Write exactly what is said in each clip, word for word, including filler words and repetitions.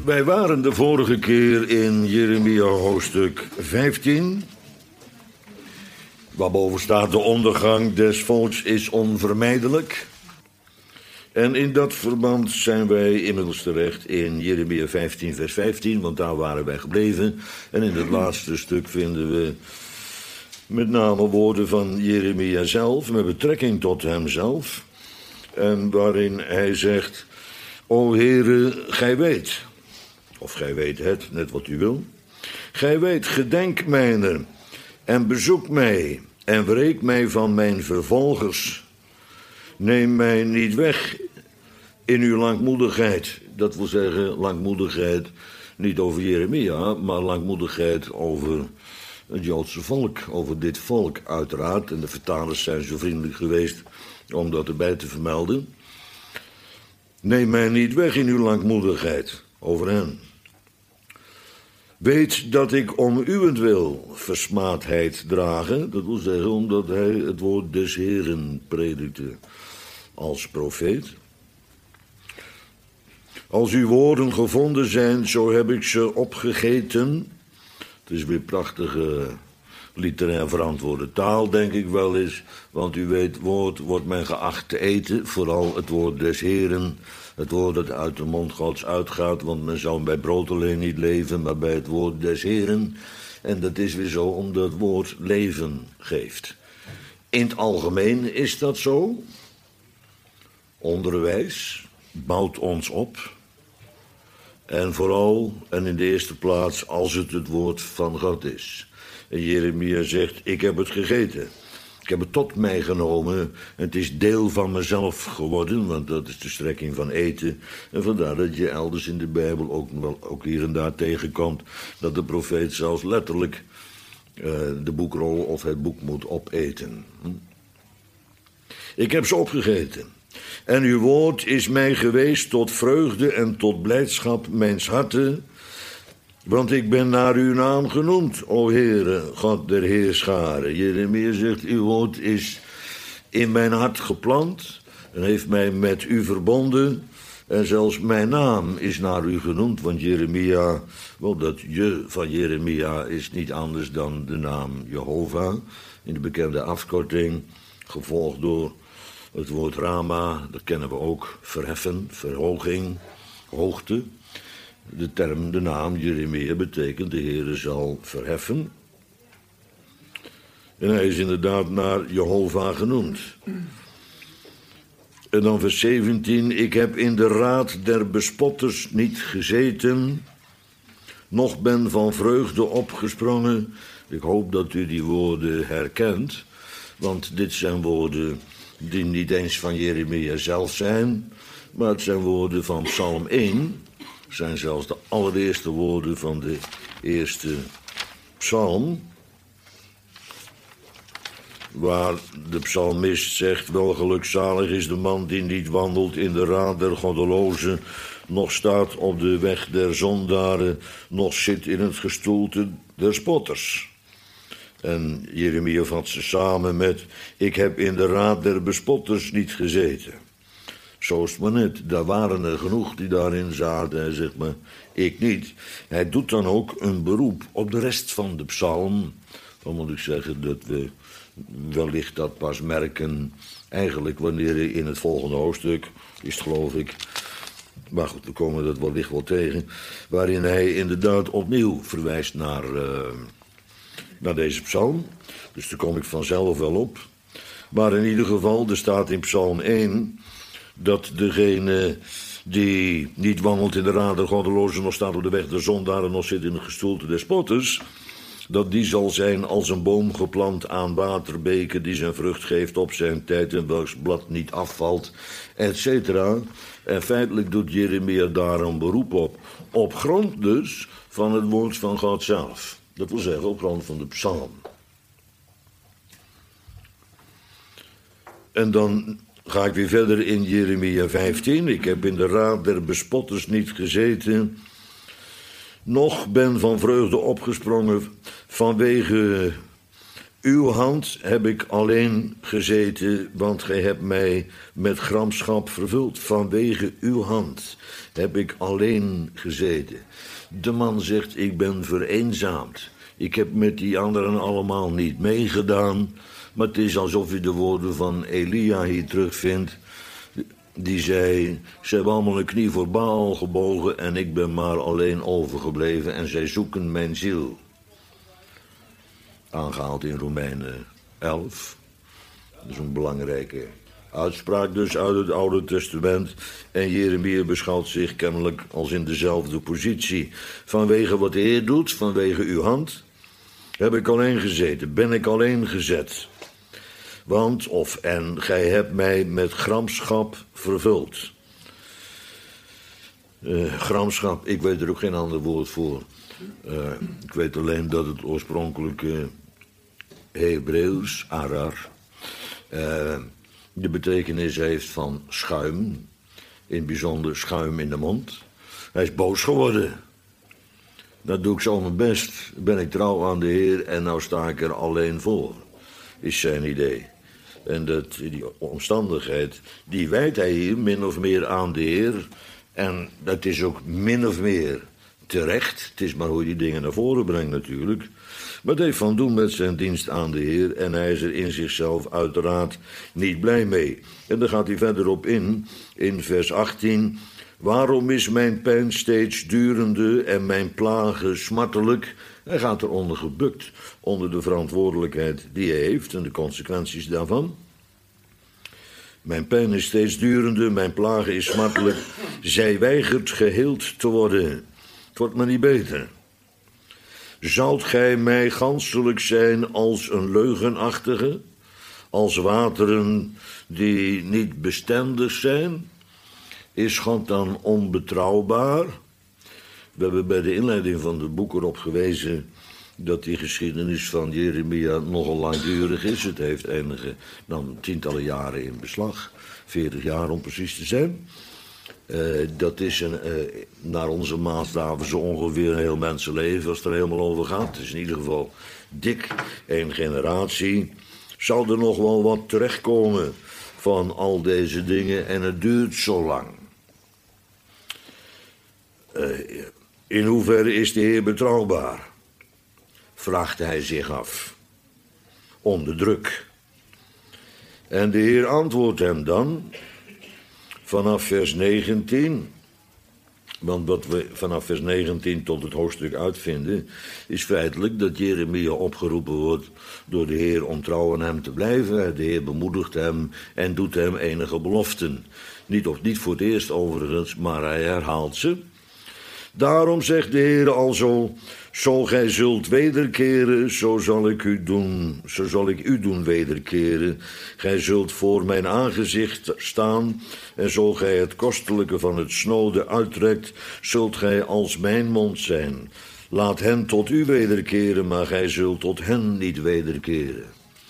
Wij waren de vorige keer in Jeremia hoofdstuk vijftien. Waarboven staat: de ondergang des volks is onvermijdelijk. En in dat verband zijn wij inmiddels terecht in Jeremia vijftien vers vijftien, want daar waren wij gebleven. En in het laatste stuk vinden we met name woorden van Jeremia zelf, met betrekking tot hemzelf. En waarin hij zegt: O Heere, gij weet, of gij weet het, net wat u wil. Gij weet, gedenk mijner en bezoek mij en wreek mij van mijn vervolgers. Neem mij niet weg in uw langmoedigheid. Dat wil zeggen, langmoedigheid niet over Jeremia, maar langmoedigheid over het Joodse volk, over dit volk uiteraard. En de vertalers zijn zo vriendelijk geweest om dat erbij te vermelden. Neem mij niet weg in uw langmoedigheid over hen. Weet dat ik om uwentwil versmaadheid drage. Dat wil zeggen omdat hij het woord des Heeren predikte als profeet. Als uw woorden gevonden zijn, zo heb ik ze opgegeten. Het is weer prachtige literair verantwoorde taal, denk ik wel eens. Want u weet, woord wordt men geacht te eten. Vooral het woord des Heeren. Het woord dat uit de mond Gods uitgaat. Want men zou bij brood alleen niet leven, maar bij het woord des Heeren. En dat is weer zo omdat het woord leven geeft. In het algemeen is dat zo. Onderwijs bouwt ons op. En vooral, en in de eerste plaats, als het het woord van God is. En Jeremia zegt: ik heb het gegeten. Ik heb het tot mij genomen. En het is deel van mezelf geworden, want dat is de strekking van eten. En vandaar dat je elders in de Bijbel ook, wel, ook hier en daar tegenkomt dat de profeet zelfs letterlijk uh, de boekrol of het boek moet opeten. Hm? Ik heb ze opgegeten. En uw woord is mij geweest tot vreugde en tot blijdschap mijns harten. Want ik ben naar uw naam genoemd, o Heere, God der Heerscharen. Jeremia zegt: uw woord is in mijn hart geplant en heeft mij met u verbonden. En zelfs mijn naam is naar u genoemd, want Jeremia, wel dat je van Jeremia is niet anders dan de naam Jehovah. In de bekende afkorting, gevolgd door het woord Rama, dat kennen we ook, verheffen, verhoging, hoogte. De term, de naam Jeremia betekent de Heere zal verheffen. En hij is inderdaad naar Jehovah genoemd. En dan vers zeventien. Ik heb in de raad der bespotters niet gezeten, noch ben van vreugde opgesprongen. Ik hoop dat u die woorden herkent, want dit zijn woorden die niet eens van Jeremia zelf zijn, maar het zijn woorden van Psalm één. Het zijn zelfs de allereerste woorden van de eerste psalm, waar de psalmist zegt: wel gelukzalig is de man die niet wandelt in de raad der goddelozen, noch staat op de weg der zondaren, noch zit in het gestoelte der spotters. En Jeremia vat ze samen met: ik heb in de raad der bespotters niet gezeten. Zo is het maar net. Daar waren er genoeg die daarin zaten. Hij zegt maar: ik niet. Hij doet dan ook een beroep op de rest van de psalm. Dan moet ik zeggen dat we wellicht dat pas merken eigenlijk wanneer hij in het volgende hoofdstuk, is het geloof ik, maar goed, we komen dat wellicht wel tegen, waarin hij inderdaad opnieuw verwijst naar, uh, naar deze psalm. Dus daar kom ik vanzelf wel op. Maar in ieder geval, er staat in psalm één dat degene die niet wandelt in de raad der goddelozen, nog staat op de weg der zondaren, nog zit in het gestoelte des spotters, dat die zal zijn als een boom geplant aan waterbeken, die zijn vrucht geeft op zijn tijd en welks blad niet afvalt, et cetera. En feitelijk doet Jeremia daar een beroep op, op grond dus van het woord van God zelf. Dat wil zeggen op grond van de psalm. En dan ga ik weer verder in Jeremia vijftien. Ik heb in de raad der bespotters niet gezeten, noch ben van vreugde opgesprongen vanwege Uw hand heb ik alleen gezeten, want gij hebt mij met gramschap vervuld. Vanwege uw hand heb ik alleen gezeten. De man zegt, ik ben vereenzaamd. Ik heb met die anderen allemaal niet meegedaan. Maar het is alsof u de woorden van Elia hier terugvindt. Die zei, ze hebben allemaal een knie voor Baal gebogen en ik ben maar alleen overgebleven en zij zoeken mijn ziel. Aangehaald in Romeinen elf. Dat is een belangrijke uitspraak dus uit het Oude Testament. En Jeremia beschouwt zich kennelijk als in dezelfde positie. Vanwege wat de Heer doet, vanwege uw hand, heb ik alleen gezeten, ben ik alleen gezet. Want, of en, gij hebt mij met gramschap vervuld. Uh, gramschap, ik weet er ook geen ander woord voor. Uh, ik weet alleen dat het oorspronkelijke Hebreeuws, arar, uh, de betekenis heeft van schuim. In het bijzonder schuim in de mond. Hij is boos geworden. Dat doe ik zo mijn best. Ben ik trouw aan de Heer en nou sta ik er alleen voor. Is zijn idee. En dat, die omstandigheid, die wijt hij hier min of meer aan de Heer. En dat is ook min of meer terecht. Het is maar hoe je die dingen naar voren brengt natuurlijk. Maar het heeft van doen met zijn dienst aan de Heer. En hij is er in zichzelf uiteraard niet blij mee. En dan gaat hij verder op in, in vers achttien. Waarom is mijn pijn steeds durende en mijn plagen smartelijk? Hij gaat eronder gebukt, onder de verantwoordelijkheid die hij heeft en de consequenties daarvan. Mijn pijn is steeds durende, mijn plagen is smartelijk. Zij weigert geheeld te worden. Het wordt maar niet beter. Zoudt gij mij ganselijk zijn als een leugenachtige, als wateren die niet bestendig zijn? Is God dan onbetrouwbaar? We hebben bij de inleiding van het boek erop gewezen dat die geschiedenis van Jeremia nogal langdurig is. Het heeft enige, dan tientallen jaren in beslag, veertig jaar om precies te zijn. Uh, dat is een, uh, naar onze maatstaven zo ongeveer een heel mensenleven als het er helemaal over gaat. Het is in ieder geval dik één generatie. Zou er nog wel wat terechtkomen van al deze dingen en het duurt zo lang. Uh, in hoeverre is de Heer betrouwbaar? Vraagt hij zich af. Onder druk. En de Heer antwoordt hem dan vanaf vers negentien. Want wat we vanaf vers negentien tot het hoofdstuk uitvinden, is feitelijk dat Jeremia opgeroepen wordt door de Heer om trouw aan hem te blijven. De Heer bemoedigt hem en doet hem enige beloften. Niet, of niet voor het eerst overigens, maar hij herhaalt ze. Daarom zegt de Heer alzo, zo gij zult wederkeren, zo zal ik u doen, zo zal ik u doen wederkeren. Gij zult voor mijn aangezicht staan, en zo gij het kostelijke van het snode uittrekt, zult gij als mijn mond zijn. Laat hen tot u wederkeren, maar gij zult tot hen niet wederkeren.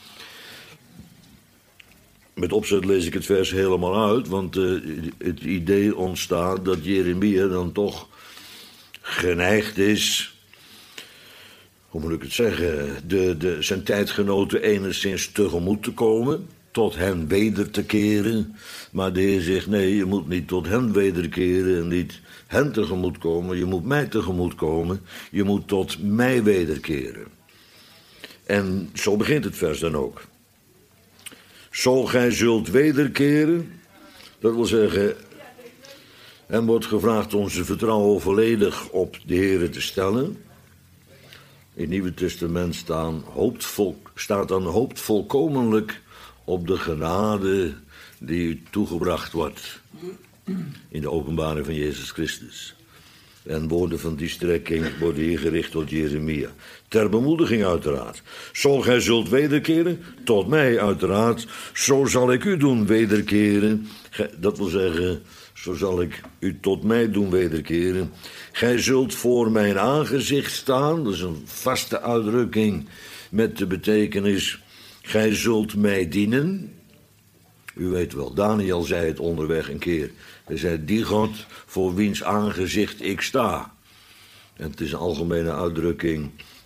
Met opzet lees ik het vers helemaal uit, want uh, het idee ontstaat dat Jeremia dan toch geneigd is, hoe moet ik het zeggen, de, de, zijn tijdgenoten enigszins tegemoet te komen, tot hen weder te keren. Maar de Heer zegt, nee, je moet niet tot hen wederkeren en niet hen tegemoet komen, je moet mij tegemoet komen, je moet tot mij wederkeren. En zo begint het vers dan ook. Zo gij zult wederkeren, dat wil zeggen, en wordt gevraagd onze vertrouwen volledig op de Heere te stellen. In het Nieuwe Testament staan, hoopt vol, staat dan hoopt volkomenlijk op de genade die u toegebracht wordt. In de openbaring van Jezus Christus. En woorden van die strekking worden hier gericht tot Jeremia. Ter bemoediging uiteraard. Zo gij zult wederkeren, tot mij uiteraard. Zo zal ik u doen wederkeren. Dat wil zeggen, zo zal ik u tot mij doen wederkeren. Gij zult voor mijn aangezicht staan. Dat is een vaste uitdrukking met de betekenis, gij zult mij dienen. U weet wel, Daniel zei het onderweg een keer. Hij zei, die God voor wiens aangezicht ik sta. En het is een algemene uitdrukking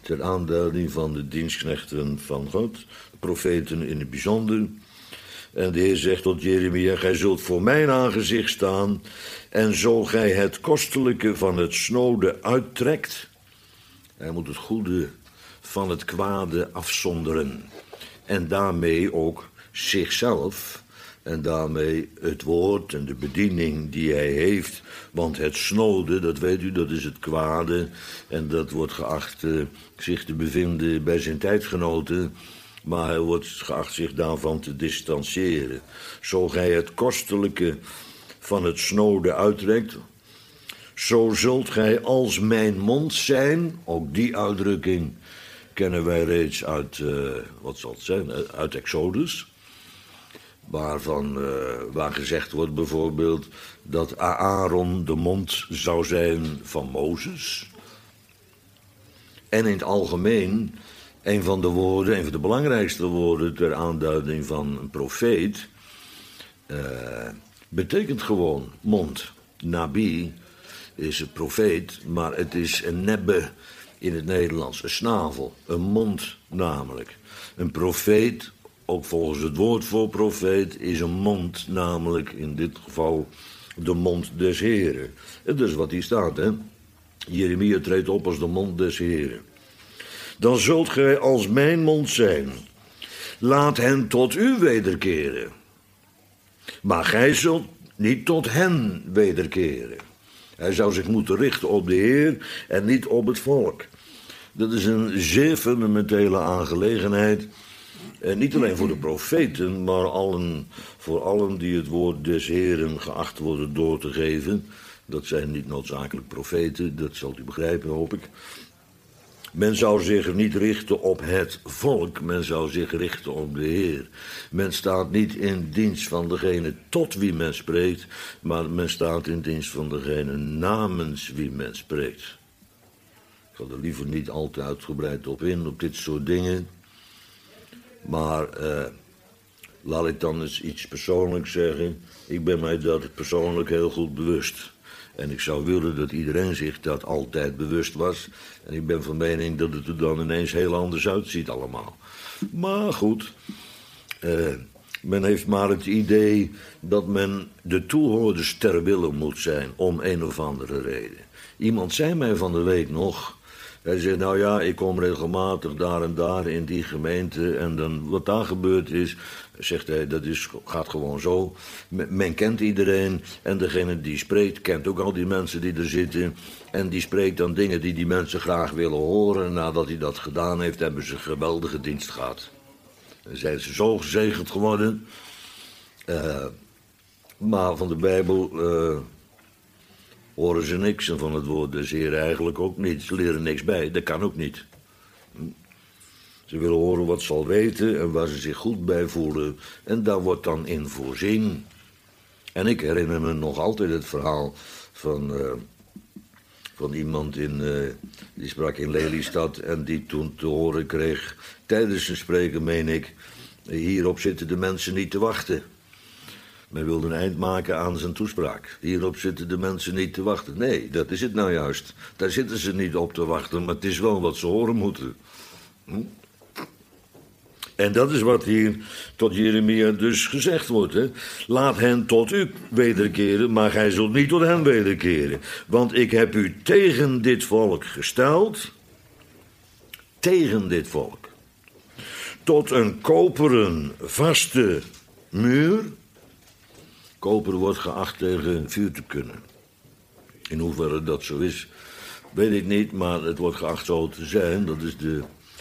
ter aanduiding van de dienstknechten van God, profeten in het bijzonder. En de Heer zegt tot Jeremia, gij zult voor mijn aangezicht staan, en zo gij het kostelijke van het snode uittrekt, hij moet het goede van het kwade afzonderen, en daarmee ook zichzelf, en daarmee het woord en de bediening die hij heeft. Want het snode, dat weet u, dat is het kwade. En dat wordt geacht uh, zich te bevinden bij zijn tijdgenoten. Maar hij wordt geacht zich daarvan te distancieren. Zo gij het kostelijke van het snode uittrekt, zo zult gij als mijn mond zijn. Ook die uitdrukking kennen wij reeds uit, uh, wat zal het zijn, uit Exodus. Waarvan, uh, waar gezegd wordt bijvoorbeeld dat Aaron de mond zou zijn van Mozes. En in het algemeen, een van de woorden, een van de belangrijkste woorden ter aanduiding van een profeet, uh, betekent gewoon mond. Nabi is een profeet, maar het is een nebbe in het Nederlands, een snavel, een mond namelijk. Een profeet, ook volgens het woord voor profeet, is een mond, namelijk in dit geval de mond des Heren. En dat is wat hier staat, hè. Jeremia treedt op als de mond des Heren. Dan zult gij als mijn mond zijn. Laat hen tot u wederkeren. Maar gij zult niet tot hen wederkeren. Hij zou zich moeten richten op de Heer en niet op het volk. Dat is een zeer fundamentele aangelegenheid. En niet alleen voor de profeten, maar allen, voor allen die het woord des Heren geacht worden door te geven. Dat zijn niet noodzakelijk profeten, dat zult u begrijpen, hoop ik. Men zou zich niet richten op het volk, men zou zich richten op de Heer. Men staat niet in dienst van degene tot wie men spreekt, maar men staat in dienst van degene namens wie men spreekt. Ik ga er liever niet al te uitgebreid op in, op dit soort dingen. Maar eh, laat ik dan eens iets persoonlijks zeggen. Ik ben mij dat persoonlijk heel goed bewust. En ik zou willen dat iedereen zich dat altijd bewust was. En ik ben van mening dat het er dan ineens heel anders uitziet allemaal. Maar goed, eh, men heeft maar het idee dat men de toehoorders ter wille moet zijn om een of andere reden. Iemand zei mij van de week nog. Hij zegt, nou ja, ik kom regelmatig daar en daar in die gemeente. En dan wat daar gebeurd is, zegt hij, dat is, gaat gewoon zo. Men kent iedereen en degene die spreekt kent ook al die mensen die er zitten. En die spreekt dan dingen die die mensen graag willen horen. Nadat hij dat gedaan heeft, hebben ze een geweldige dienst gehad. Dan zijn ze zo gezegend geworden. Uh, maar van de Bijbel Uh, horen ze niks en van het woord des Heeren eigenlijk ook niet. Ze leren niks bij, dat kan ook niet. Ze willen horen wat ze al weten en waar ze zich goed bij voelen. En daar wordt dan in voorzien. En ik herinner me nog altijd het verhaal van, uh, van iemand in, uh, die sprak in Lelystad en die toen te horen kreeg, tijdens zijn spreken meen ik, hierop zitten de mensen niet te wachten. Men wilde een eind maken aan zijn toespraak. Hierop zitten de mensen niet te wachten. Nee, dat is het nou juist. Daar zitten ze niet op te wachten, maar het is wel wat ze horen moeten. Hm? En dat is wat hier tot Jeremia dus gezegd wordt. Hè? Laat hen tot u wederkeren, maar gij zult niet tot hen wederkeren. Want ik heb u tegen dit volk gesteld. Tegen dit volk. Tot een koperen vaste muur. Koper wordt geacht tegen vuur te kunnen. In hoeverre dat zo is, weet ik niet, maar het wordt geacht zo te zijn. Dat is de,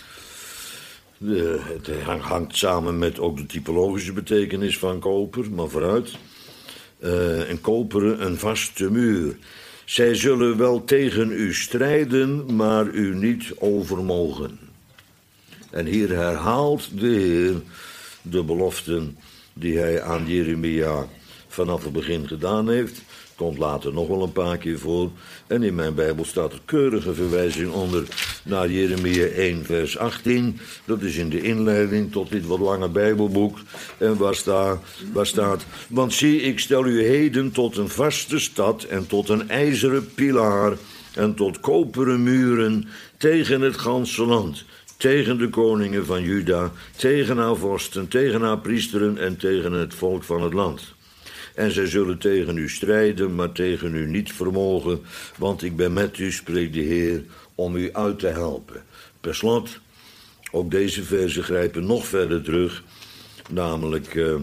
de, het hangt samen met ook de typologische betekenis van koper, maar vooruit. Uh, een koperen, een vaste muur. Zij zullen wel tegen u strijden, maar u niet overmogen. En hier herhaalt de Heer de beloften die hij aan Jeremia vanaf het begin gedaan heeft. Komt later nog wel een paar keer voor. En in mijn Bijbel staat een keurige verwijzing onder naar Jeremia één vers achttien. Dat is in de inleiding tot dit wat lange Bijbelboek. En waar, sta, waar staat, want zie, ik stel u heden tot een vaste stad en tot een ijzeren pilaar en tot koperen muren tegen het ganse land, tegen de koningen van Juda, tegen haar vorsten, tegen haar priesteren en tegen het volk van het land. En zij zullen tegen u strijden, maar tegen u niet vermogen, want ik ben met u, spreekt de Heer, om u uit te helpen. Per slot, ook deze verzen grijpen nog verder terug, namelijk uh,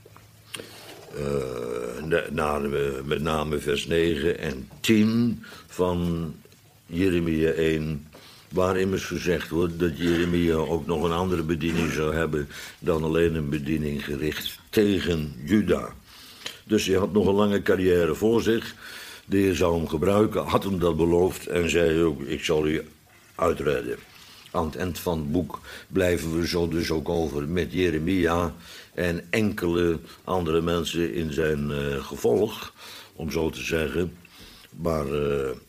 uh, naar, uh, met name vers negen en tien van Jeremia één, waar immers gezegd wordt dat Jeremia ook nog een andere bediening zou hebben dan alleen een bediening gericht tegen Juda. Dus hij had nog een lange carrière voor zich. De Heer zou hem gebruiken, had hem dat beloofd en zei ook, ik zal u uitredden. Aan het eind van het boek blijven we zo dus ook over met Jeremia en enkele andere mensen in zijn uh, gevolg, om zo te zeggen. Maar uh, het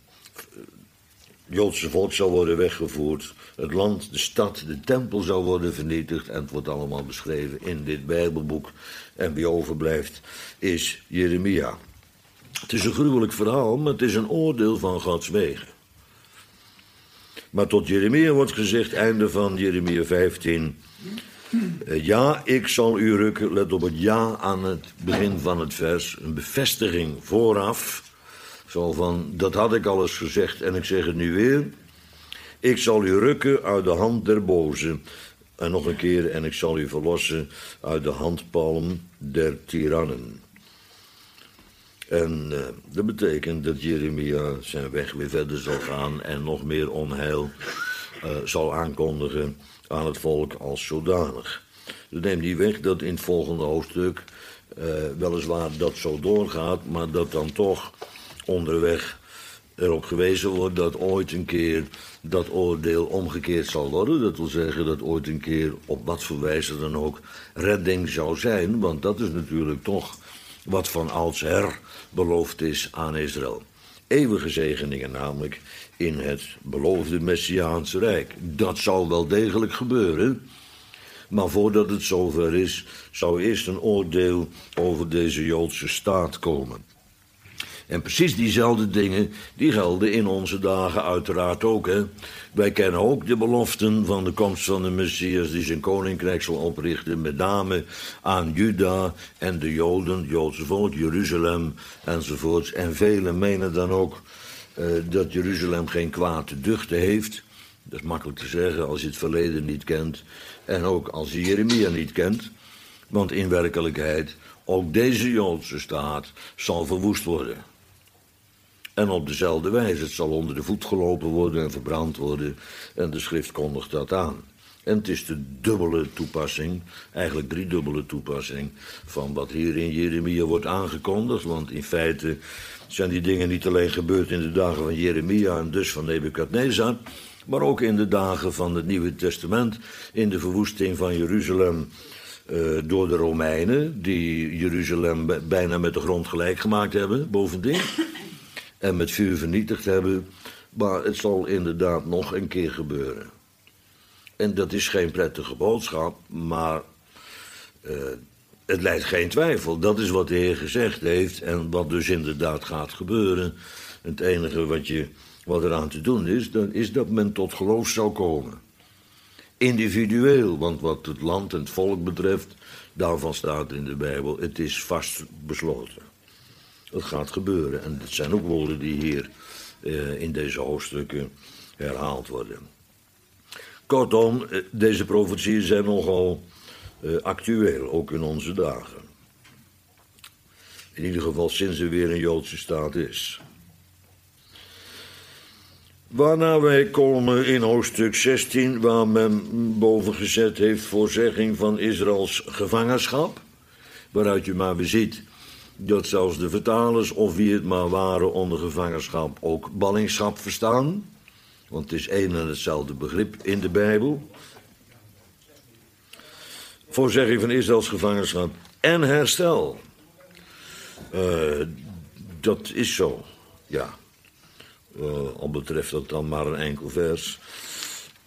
Joodse volk zal worden weggevoerd, het land, de stad, de tempel zou worden vernietigd en het wordt allemaal beschreven in dit Bijbelboek. En wie overblijft is Jeremia. Het is een gruwelijk verhaal, maar het is een oordeel van Gods wegen. Maar tot Jeremia wordt gezegd, einde van Jeremia vijftien. Uh, ja, ik zal u rukken, let op het ja aan het begin van het vers. Een bevestiging vooraf. Zo van, dat had ik al eens gezegd en ik zeg het nu weer. Ik zal u rukken uit de hand der bozen. En nog een keer, en ik zal u verlossen uit de handpalm der tirannen. En uh, dat betekent dat Jeremia zijn weg weer verder zal gaan en nog meer onheil uh, zal aankondigen aan het volk als zodanig. Dat neemt niet weg dat in het volgende hoofdstuk uh, weliswaar dat zo doorgaat, maar dat dan toch onderweg erop gewezen wordt dat ooit een keer dat oordeel omgekeerd zal worden. Dat wil zeggen dat ooit een keer, op wat voor wijze dan ook, redding zou zijn. Want dat is natuurlijk toch wat van oudsher beloofd is aan Israël. Eeuwige zegeningen namelijk in het beloofde Messiaanse Rijk. Dat zal wel degelijk gebeuren. Maar voordat het zover is, zou eerst een oordeel over deze Joodse staat komen. En precies diezelfde dingen, die gelden in onze dagen uiteraard ook. Hè. Wij kennen ook de beloften van de komst van de Messias die zijn koninkrijk zal oprichten, met name aan Juda en de Joden, het Joodse volk, Jeruzalem enzovoorts. En velen menen dan ook uh, dat Jeruzalem geen kwaad te duchten heeft. Dat is makkelijk te zeggen als je het verleden niet kent en ook als je Jeremia niet kent. Want in werkelijkheid, ook deze Joodse staat zal verwoest worden. En op dezelfde wijze, het zal onder de voet gelopen worden en verbrand worden. En de schrift kondigt dat aan. En het is de dubbele toepassing, eigenlijk driedubbele toepassing, van wat hier in Jeremia wordt aangekondigd. Want in feite zijn die dingen niet alleen gebeurd in de dagen van Jeremia en dus van Nebukadnezar, maar ook in de dagen van het Nieuwe Testament, in de verwoesting van Jeruzalem uh, door de Romeinen, die Jeruzalem bijna met de grond gelijk gemaakt hebben, bovendien. En met vuur vernietigd hebben. Maar het zal inderdaad nog een keer gebeuren. En dat is geen prettige boodschap, maar uh, het lijdt geen twijfel. Dat is wat de Heer gezegd heeft en wat dus inderdaad gaat gebeuren. Het enige wat, je, wat eraan te doen is, dan is dat men tot geloof zou komen. Individueel, want wat het land en het volk betreft, daarvan staat in de Bijbel, het is vast besloten. Het gaat gebeuren. En het zijn ook woorden die hier uh, in deze hoofdstukken herhaald worden. Kortom, uh, deze profetieën zijn nogal uh, actueel, ook in onze dagen. In ieder geval sinds er weer een Joodse staat is. Waarna wij komen in hoofdstuk zestien, waar men boven gezet heeft voorzegging van Israëls gevangenschap. Waaruit je maar weer ziet dat zelfs de vertalers, of wie het maar waren, onder gevangenschap ook ballingschap verstaan. Want het is één en hetzelfde begrip in de Bijbel. Voorzegging van Israëls gevangenschap en herstel. Uh, dat is zo, ja. Uh, al betreft dat dan maar een enkel vers.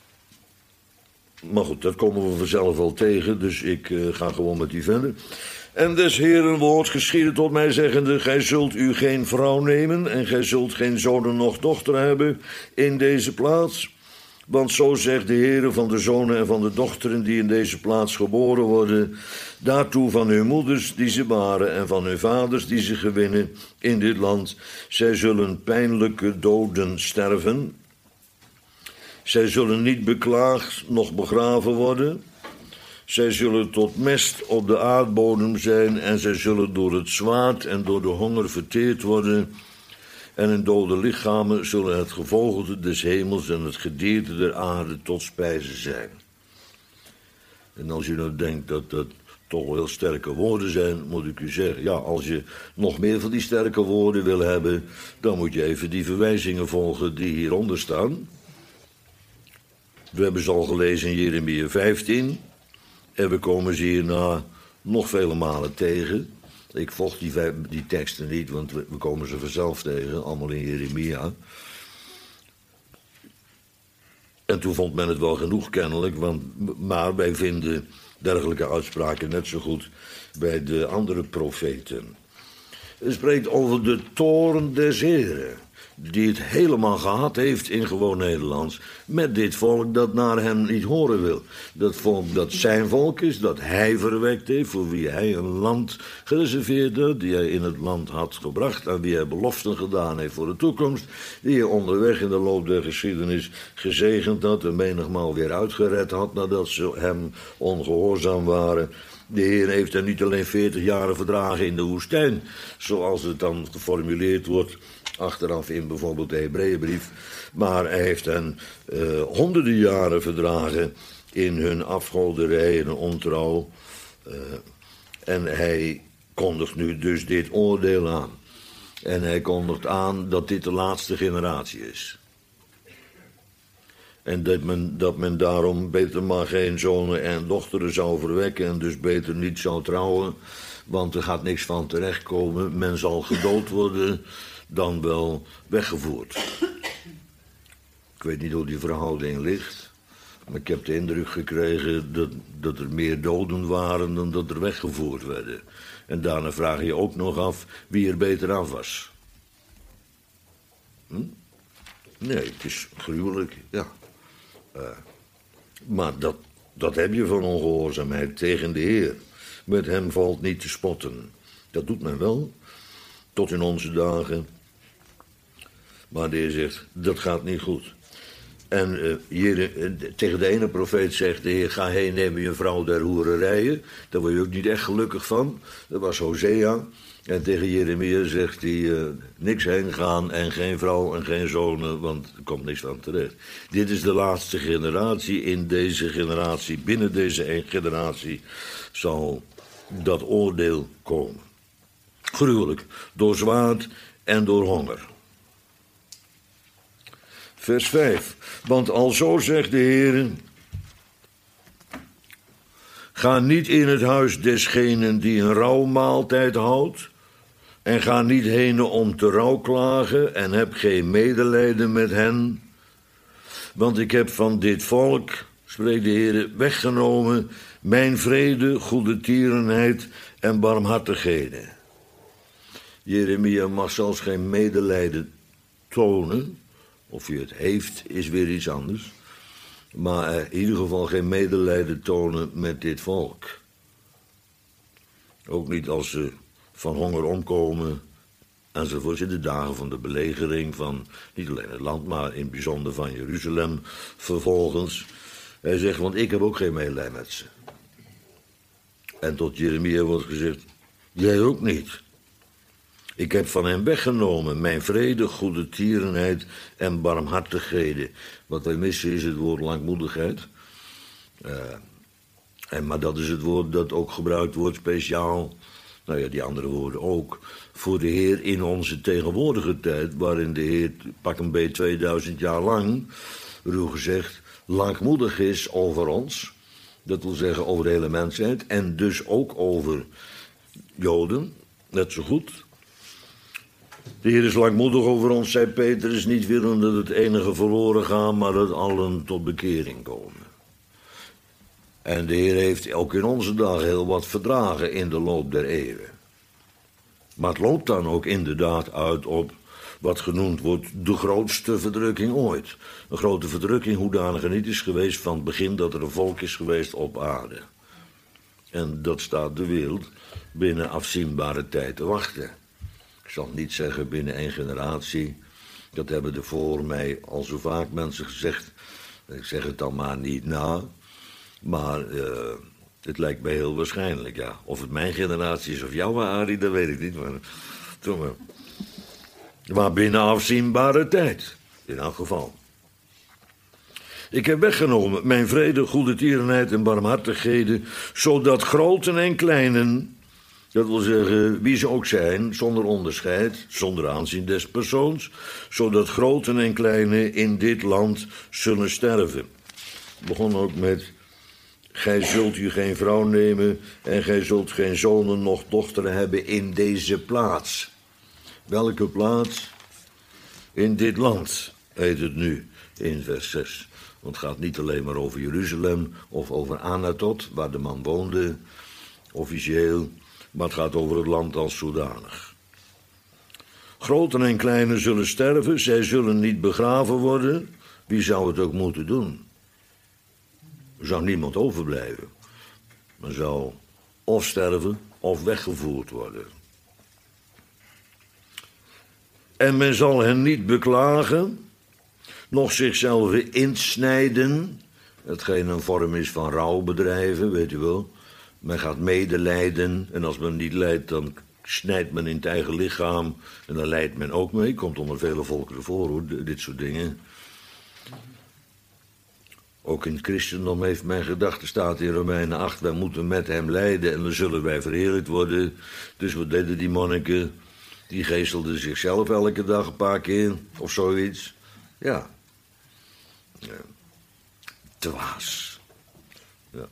Maar goed, dat komen we vanzelf wel tegen, dus ik uh, ga gewoon met die verder. En des Heeren woord geschiedde tot mij, zeggende: gij zult u geen vrouw nemen, en gij zult geen zonen noch dochter hebben in deze plaats. Want zo zegt de Heere van de zonen en van de dochteren die in deze plaats geboren worden, daartoe van hun moeders die ze baren en van hun vaders die ze gewinnen in dit land. Zij zullen pijnlijke doden sterven. Zij zullen niet beklaagd noch begraven worden. Zij zullen tot mest op de aardbodem zijn en zij zullen door het zwaard en door de honger verteerd worden. En hun dode lichamen zullen het gevogelte des hemels en het gedierte der aarde tot spijze zijn. En als u nou denkt dat dat toch wel heel sterke woorden zijn, moet ik u zeggen, ja, als je nog meer van die sterke woorden wil hebben, dan moet je even die verwijzingen volgen die hieronder staan. We hebben ze al gelezen in Jeremia vijftien. En we komen ze hierna nog vele malen tegen. Ik volg die, die teksten niet, want we, we komen ze vanzelf tegen, allemaal in Jeremia. En toen vond men het wel genoeg kennelijk, want, maar wij vinden dergelijke uitspraken net zo goed bij de andere profeten. Het spreekt over de toorn des Heren, die het helemaal gehad heeft in gewoon Nederlands, met dit volk dat naar hem niet horen wil. Dat volk dat zijn volk is, dat hij verwekt heeft, voor wie hij een land gereserveerd had, die hij in het land had gebracht, aan wie hij beloften gedaan heeft voor de toekomst, die hij onderweg in de loop der geschiedenis gezegend had en menigmaal weer uitgered had nadat ze hem ongehoorzaam waren. De Heer heeft hen niet alleen veertig jaren verdragen in de woestijn, zoals het dan geformuleerd wordt achteraf in bijvoorbeeld de Hebreeënbrief, maar hij heeft hen uh, honderden jaren verdragen in hun afgoderij en ontrouw. Uh, en hij kondigt nu dus dit oordeel aan. En hij kondigt aan dat dit de laatste generatie is. En dat men, dat men daarom beter maar geen zonen en dochteren zou verwekken en dus beter niet zou trouwen, want er gaat niks van terechtkomen. Men zal gedood worden, dan wel weggevoerd. Ik weet niet hoe die verhouding ligt, maar ik heb de indruk gekregen dat, dat er meer doden waren dan dat er weggevoerd werden. En daarna vraag je ook nog af wie er beter af was. Hm? Nee, het is gruwelijk, ja. Uh, maar dat, dat heb je van ongehoorzaamheid tegen de Heer. Met hem valt niet te spotten. Dat doet men wel, tot in onze dagen. Maar de Heer zegt, dat gaat niet goed. En uh, hier, uh, tegen de ene profeet zegt de Heer, ga heen, neem je een vrouw der hoererijen. Daar word je ook niet echt gelukkig van. Dat was Hosea. En tegen Jeremia zegt hij, uh, niks heen gaan en geen vrouw en geen zonen, want er komt niks van terecht. Dit is de laatste generatie. In deze generatie, binnen deze generatie, zal dat oordeel komen. Gruwelijk, door zwaard en door honger. Vers vijf. Want alzo zegt de Heer, ga niet in het huis desgenen die een rouwmaaltijd houdt, en ga niet heen om te rouwklagen, en heb geen medelijden met hen. Want ik heb van dit volk, spreekt de Heer, weggenomen mijn vrede, goede tierenheid en barmhartigheden. Jeremia mag zelfs geen medelijden tonen. Of hij het heeft, is weer iets anders. Maar in ieder geval geen medelijden tonen met dit volk. Ook niet als ze van honger omkomen enzovoort. In de dagen van de belegering van niet alleen het land, maar in het bijzonder van Jeruzalem vervolgens. Hij zegt, want ik heb ook geen medelijden met ze. En tot Jeremia wordt gezegd, jij ook niet. Ik heb van hem weggenomen mijn vrede, goede tierenheid en barmhartigheden. Wat wij missen is het woord langmoedigheid. Uh, en, maar dat is het woord dat ook gebruikt wordt speciaal, nou ja, die andere woorden ook, voor de Heer in onze tegenwoordige tijd, waarin de Heer pak een beetje tweeduizend jaar lang, ruw gezegd, langmoedig is over ons. Dat wil zeggen over de hele mensheid en dus ook over Joden, net zo goed. De Heer is langmoedig over ons, zei Petrus, niet willen dat het enige verloren gaat, maar dat allen tot bekering komen. En de Heer heeft ook in onze dagen heel wat verdragen in de loop der eeuwen. Maar het loopt dan ook inderdaad uit op wat genoemd wordt de grootste verdrukking ooit. Een grote verdrukking hoedanig er niet is geweest van het begin dat er een volk is geweest op aarde. En dat staat de wereld binnen afzienbare tijd te wachten. Ik zal niet zeggen binnen één generatie. Dat hebben er voor mij al zo vaak mensen gezegd. Ik zeg het dan maar niet na. Maar uh, het lijkt mij heel waarschijnlijk, ja. Of het mijn generatie is of jouw, Arie, dat weet ik niet. Maar, toch maar. maar binnen afzienbare tijd, in elk geval. Ik heb weggenomen mijn vrede, goede tierenheid en barmhartigheden, zodat groten en kleinen, dat wil zeggen wie ze ook zijn, zonder onderscheid, zonder aanzien des persoons, zodat groten en kleinen in dit land zullen sterven. Ik begon ook met: gij zult u geen vrouw nemen en gij zult geen zonen noch dochteren hebben in deze plaats. Welke plaats? In dit land, heet het nu, in vers zes. Want het gaat niet alleen maar over Jeruzalem of over Anatot, waar de man woonde, officieel, maar het gaat over het land als zodanig. Groten en kleinen zullen sterven, zij zullen niet begraven worden. Wie zou het ook moeten doen? Er zou niemand overblijven. Men zou of sterven of weggevoerd worden. En men zal hen niet beklagen, noch zichzelf insnijden, hetgeen een vorm is van rouw bedrijven, weet u wel. Men gaat medelijden en als men niet lijdt, dan snijdt men in het eigen lichaam en dan lijdt men ook mee. Komt onder vele volkeren voor, hoor, dit soort dingen. Ook in het christendom heeft men gedacht, er staat in Romeinen acht, wij moeten met hem lijden en dan zullen wij verheerlijkt worden. Dus wat deden die monniken? Die geestelden zichzelf elke dag een paar keer, of zoiets. Ja. ja. Dwaas. Ja.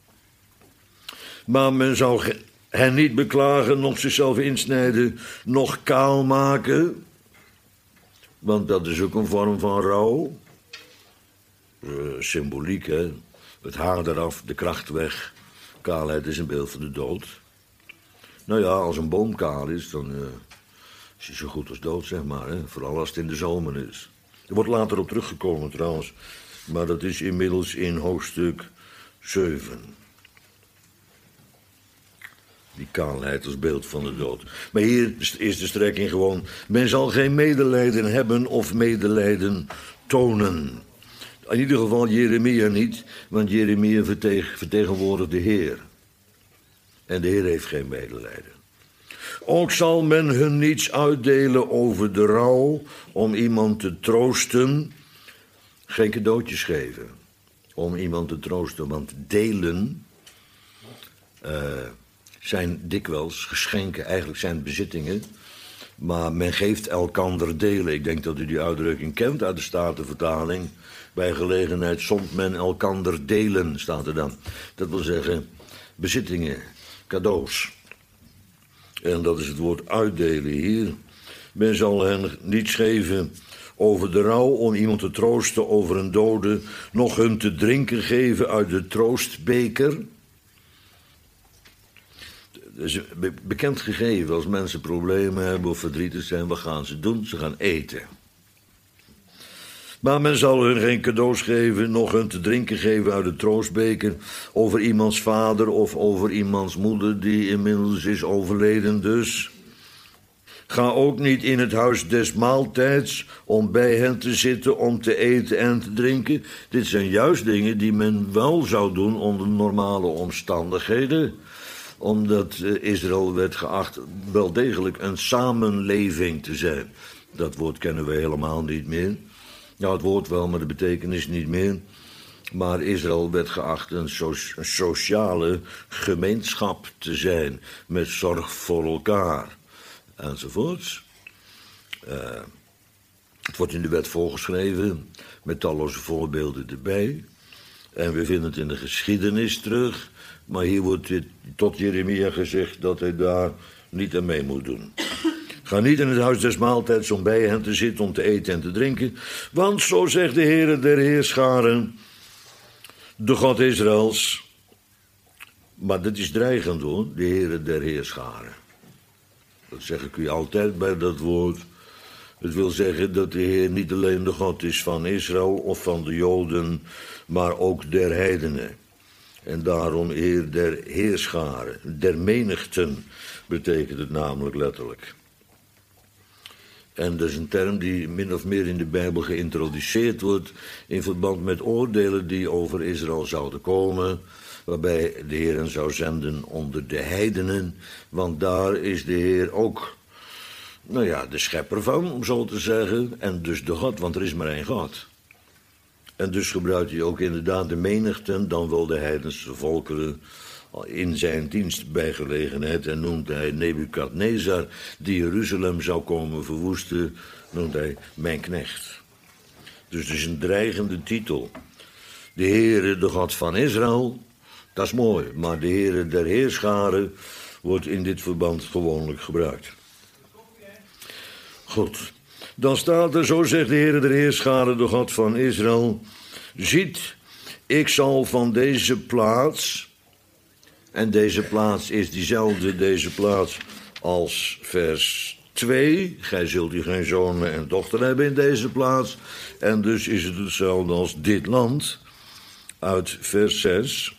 Maar men zou hen niet beklagen, noch zichzelf insnijden, noch kaal maken. Want dat is ook een vorm van rouw. Uh, symboliek, hè. Het haar eraf, de kracht weg. Kaalheid is een beeld van de dood. Nou ja, als een boom kaal is, dan uh, is hij zo goed als dood, zeg maar. Hè? Vooral als het in de zomer is. Er wordt later op teruggekomen trouwens. Maar dat is inmiddels in hoofdstuk zeven. Die kaalheid als beeld van de dood. Maar hier is de strekking gewoon: men zal geen medelijden hebben of medelijden tonen. In ieder geval Jeremia niet, want Jeremia vertegen, vertegenwoordigt de Heer. En de Heer heeft geen medelijden. Ook zal men hun niets uitdelen over de rouw, om iemand te troosten. Geen cadeautjes geven, om iemand te troosten. Want delen uh, zijn dikwijls geschenken, eigenlijk zijn het bezittingen. Maar men geeft elkander delen. Ik denk dat u die uitdrukking kent uit de Statenvertaling. Bij gelegenheid somt men elkander delen, staat er dan. Dat wil zeggen, bezittingen, cadeaus. En dat is het woord uitdelen hier. Men zal hen niets geven over de rouw, om iemand te troosten over een dode, nog hun te drinken geven uit de troostbeker. Dat is een bekend gegeven, als mensen problemen hebben of verdrietig zijn, wat gaan ze doen? Ze gaan eten. Maar men zal hun geen cadeaus geven, nog hun te drinken geven uit de troostbeker, over iemands vader of over iemands moeder die inmiddels is overleden dus. Ga ook niet in het huis des maaltijds om bij hen te zitten, om te eten en te drinken. Dit zijn juist dingen die men wel zou doen onder normale omstandigheden. Omdat Israël werd geacht wel degelijk een samenleving te zijn. Dat woord kennen we helemaal niet meer. Ja, het woord wel, maar de betekenis niet meer. Maar Israël werd geacht een, so- een sociale gemeenschap te zijn, met zorg voor elkaar, enzovoorts. Uh, het wordt in de wet voorgeschreven, met talloze voorbeelden erbij. En we vinden het in de geschiedenis terug, maar hier wordt dit, tot Jeremia gezegd dat hij daar niet aan mee moet doen. Ga niet in het huis des maaltijds om bij hen te zitten, om te eten en te drinken. Want zo zegt de Heere der Heerscharen, de God Israëls, Maar dat is dreigend hoor, de Heere der Heerscharen. Dat zeg ik u altijd bij dat woord. Het wil zeggen dat de Heer niet alleen de God is van Israël of van de Joden, maar ook der heidenen. En daarom Heer der Heerscharen, der menigten, betekent het namelijk letterlijk. En dat is een term die min of meer in de Bijbel geïntroduceerd wordt in verband met oordelen die over Israël zouden komen, waarbij de Heer hen zou zenden onder de heidenen, want daar is de Heer ook, nou ja, de schepper van, om zo te zeggen, en dus de God, want er is maar één God. En dus gebruikt hij ook inderdaad de menigten, dan wel de heidense volkeren, in zijn dienst bij gelegenheid. En noemt hij Nebukadnezar, die Jeruzalem zou komen verwoesten, noemt hij mijn knecht. Dus het is een dreigende titel. De Heere, de God van Israël, dat is mooi, maar de Heere der Heerscharen wordt in dit verband gewoonlijk gebruikt. Goed, dan staat er, zo zegt de Heere der Heerscharen, de God van Israël, ziet, ik zal van deze plaats, en deze plaats is diezelfde, deze plaats als vers twee, gij zult hier geen zonen en dochter hebben in deze plaats, en dus is het hetzelfde als dit land, uit vers zes.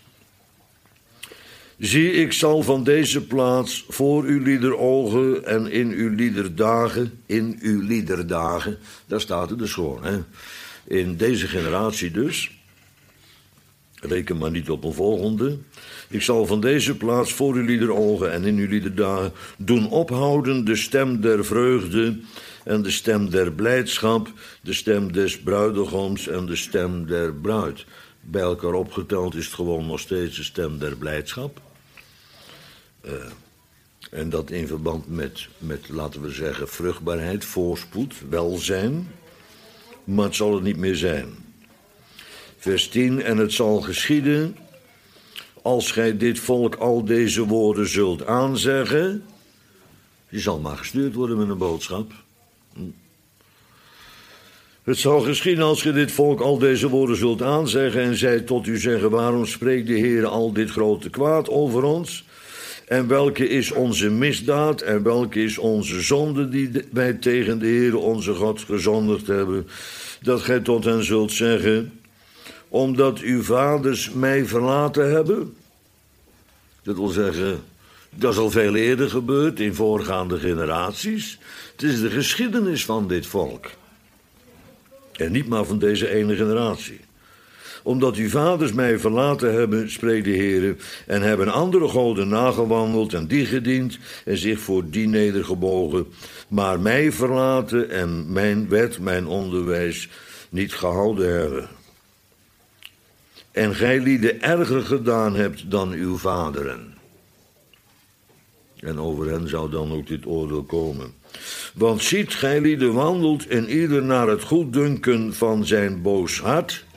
Zie, ik zal van deze plaats voor uw lieder ogen en in uw lieder dagen, in uw lieder dagen, daar staat het dus gewoon, hè. In deze generatie dus, reken maar niet op een volgende. Ik zal van deze plaats voor uw lieder ogen en in uw lieder dagen doen ophouden de stem der vreugde en de stem der blijdschap, de stem des bruidegoms en de stem der bruid. Bij elkaar opgeteld is het gewoon nog steeds de stem der blijdschap. Uh, en dat in verband met, met, laten we zeggen, vruchtbaarheid, voorspoed, welzijn. Maar het zal het niet meer zijn. Vers tien, en het zal geschieden, als gij dit volk al deze woorden zult aanzeggen. Je zal maar gestuurd worden met een boodschap. Hm. Het zal geschieden als gij dit volk al deze woorden zult aanzeggen en zij tot u zeggen, waarom spreekt de Heer al dit grote kwaad over ons? En welke is onze misdaad en welke is onze zonde die wij tegen de Heer onze God gezondigd hebben, dat gij tot hen zult zeggen, omdat uw vaders mij verlaten hebben? Dat wil zeggen, dat is al veel eerder gebeurd in voorgaande generaties. Het is de geschiedenis van dit volk. En niet maar van deze ene generatie. Omdat uw vaders mij verlaten hebben, spreekt de Heer, en hebben andere goden nagewandeld en die gediend en zich voor die nedergebogen, maar mij verlaten en mijn wet, mijn onderwijs niet gehouden hebben. En gij lieden erger gedaan hebt dan uw vaderen. En over hen zou dan ook dit oordeel komen. Want ziet, gij lieden wandelt en ieder naar het goeddunken van zijn boos hart.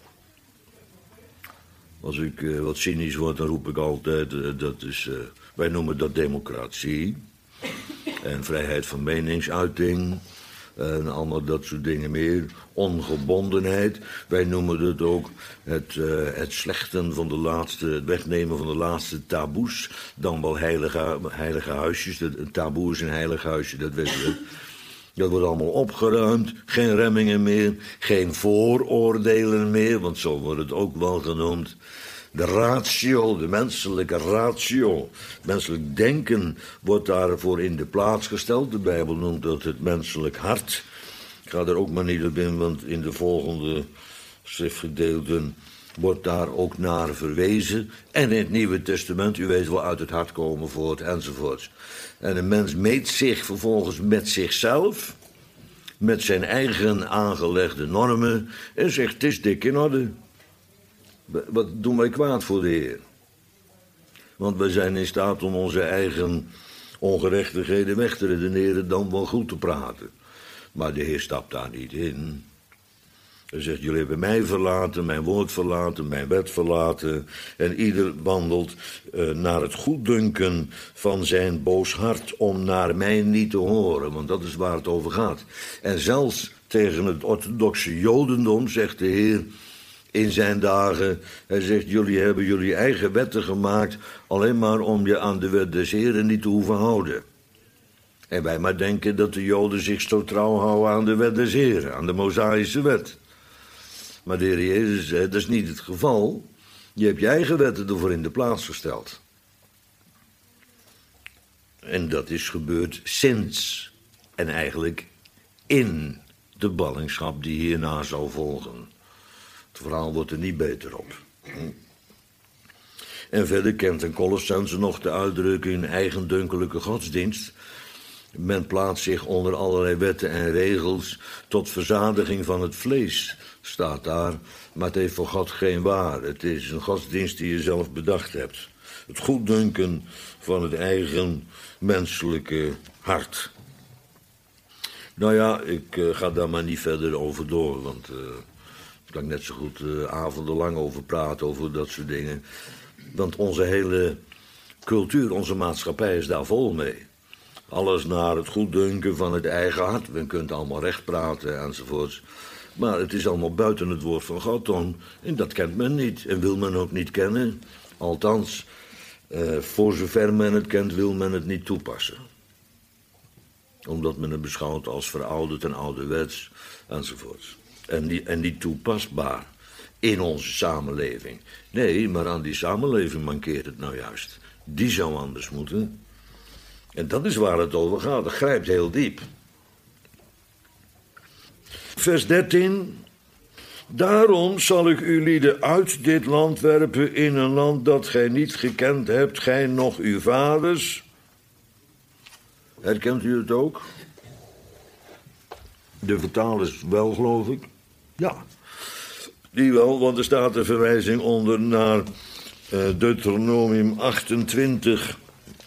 Als ik uh, wat cynisch word, dan roep ik altijd, uh, dat is, uh, wij noemen dat democratie. En vrijheid van meningsuiting. En allemaal dat soort dingen meer. Ongebondenheid. Wij noemen het ook het, uh, het slechten van de laatste, het wegnemen van de laatste taboes. Dan wel heilige, heilige huisjes. Een taboe is een heilig huisje, dat weten we. Dat wordt allemaal opgeruimd. Geen remmingen meer. Geen vooroordelen meer, want zo wordt het ook wel genoemd. De ratio, de menselijke ratio, menselijk denken wordt daarvoor in de plaats gesteld. De Bijbel noemt dat het menselijk hart. Ik ga er ook maar niet op in, want in de volgende schriftgedeelten wordt daar ook naar verwezen. En in het Nieuwe Testament, u weet wel, uit het hart komen voort enzovoort. En een mens meet zich vervolgens met zichzelf, met zijn eigen aangelegde normen en zegt, het is dik in orde. Wat doen wij kwaad voor de Heer? Want wij zijn in staat om onze eigen ongerechtigheden weg te redeneren, dan wel goed te praten. Maar de Heer stapt daar niet in. Hij zegt, jullie hebben mij verlaten, mijn woord verlaten, mijn wet verlaten. En ieder wandelt uh, naar het goeddunken van zijn boos hart om naar mij niet te horen. Want dat is waar het over gaat. En zelfs tegen het orthodoxe jodendom zegt de Heer, in zijn dagen. Hij zegt, jullie hebben jullie eigen wetten gemaakt alleen maar om je aan de wet des Heren niet te hoeven houden. En wij maar denken dat de Joden zich zo trouw houden aan de wet des Heren, aan de Mosaïsche wet. Maar de Heer Jezus zei, dat is niet het geval. Je hebt je eigen wetten ervoor in de plaats gesteld. En dat is gebeurd sinds en eigenlijk in de ballingschap die hierna zou volgen. Het verhaal wordt er niet beter op. En verder kent in Colossense nog de uitdrukking eigendunkelijke godsdienst. Men plaatst zich onder allerlei wetten en regels tot verzadiging van het vlees, staat daar. Maar het heeft voor God geen waarde. Het is een godsdienst die je zelf bedacht hebt. Het goeddunken van het eigen menselijke hart. Nou ja, ik uh, ga daar maar niet verder over door, want uh, daar kan ik net zo goed uh, avondenlang over praten, over dat soort dingen. Want onze hele cultuur, onze maatschappij is daar vol mee. Alles naar het goeddunken van het eigen hart. Men kunt allemaal recht praten enzovoorts. Maar het is allemaal buiten het woord van God om. En dat kent men niet en wil men ook niet kennen. Althans, uh, voor zover men het kent, wil men het niet toepassen. Omdat men het beschouwt als verouderd en ouderwets enzovoorts. En niet, en niet toepasbaar in onze samenleving. Nee, maar aan die samenleving mankeert het nou juist. Die zou anders moeten. En dat is waar het over gaat. Dat grijpt heel diep. Vers dertien. Daarom zal ik u lieden uit dit land werpen in een land dat gij niet gekend hebt, gij noch uw vaders. Herkent u het ook? De vertalers wel, geloof ik. Ja, die wel, want er staat een verwijzing onder naar uh, Deuteronomium achtentwintig.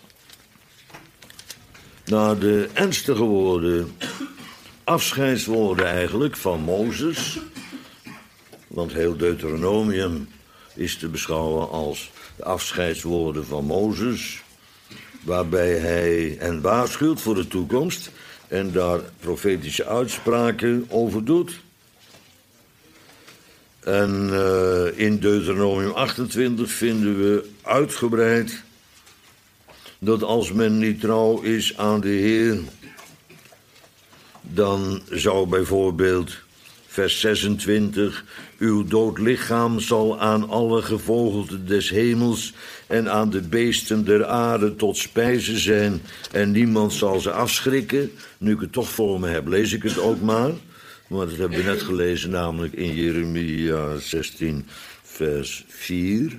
Naar de ernstige woorden, afscheidswoorden eigenlijk, van Mozes. Want heel Deuteronomium is te beschouwen als de afscheidswoorden van Mozes, waarbij hij hen waarschuwt voor de toekomst en daar profetische uitspraken over doet. En uh, in Deuteronomium achtentwintig vinden we uitgebreid dat als men niet trouw is aan de Heer, dan zou bijvoorbeeld vers zesentwintig, uw dood lichaam zal aan alle gevogelte des hemels en aan de beesten der aarde tot spijze zijn en niemand zal ze afschrikken. Nu ik het toch voor me heb, lees ik het ook maar. Maar dat hebben we net gelezen, namelijk in Jeremia zestien, vers vier.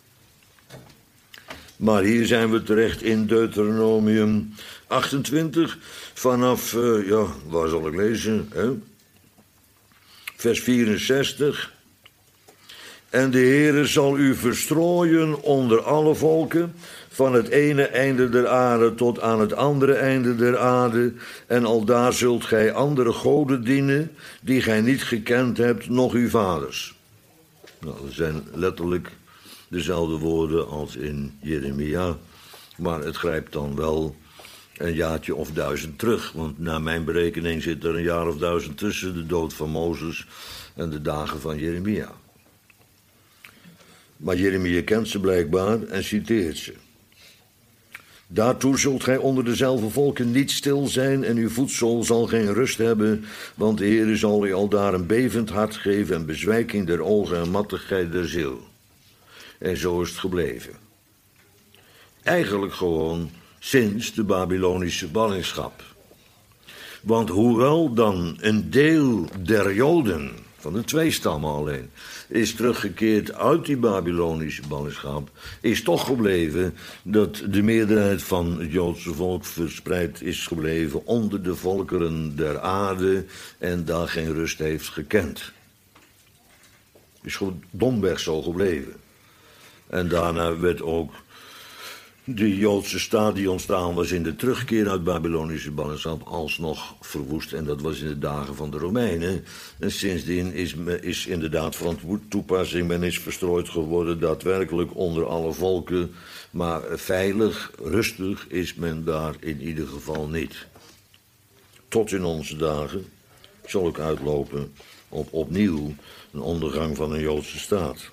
Maar hier zijn we terecht in Deuteronomium achtentwintig, vanaf, uh, ja, waar zal ik lezen, hè? Vers vierenzestig. En de Heere zal u verstrooien onder alle volken, van het ene einde der aarde tot aan het andere einde der aarde, en aldaar zult gij andere goden dienen, die gij niet gekend hebt, noch uw vaders. Nou, dat zijn letterlijk dezelfde woorden als in Jeremia, maar het grijpt dan wel een jaartje of duizend terug, want naar mijn berekening zit er een jaar of duizend tussen de dood van Mozes en de dagen van Jeremia. Maar Jeremia kent ze blijkbaar en citeert ze. Daartoe zult gij onder dezelfde volken niet stil zijn en uw voedsel zal geen rust hebben, want de Heere zal u aldaar een bevend hart geven en bezwijking der ogen en mattigheid der ziel. En zo is het gebleven. Eigenlijk gewoon sinds de Babylonische ballingschap. Want hoewel dan een deel der Joden, van de twee stammen alleen, is teruggekeerd uit die Babylonische ballingschap, is toch gebleven dat de meerderheid van het Joodse volk verspreid is gebleven onder de volkeren der aarde en daar geen rust heeft gekend. Is gewoon domweg zo gebleven. En daarna werd ook de Joodse staat die ontstaan was in de terugkeer uit Babylonische ballingschap alsnog verwoest. En dat was in de dagen van de Romeinen. En sindsdien is, is inderdaad van toepassing. Men is verstrooid geworden daadwerkelijk onder alle volken. Maar veilig, rustig is men daar in ieder geval niet. Tot in onze dagen zal ook uitlopen op opnieuw een ondergang van een Joodse staat.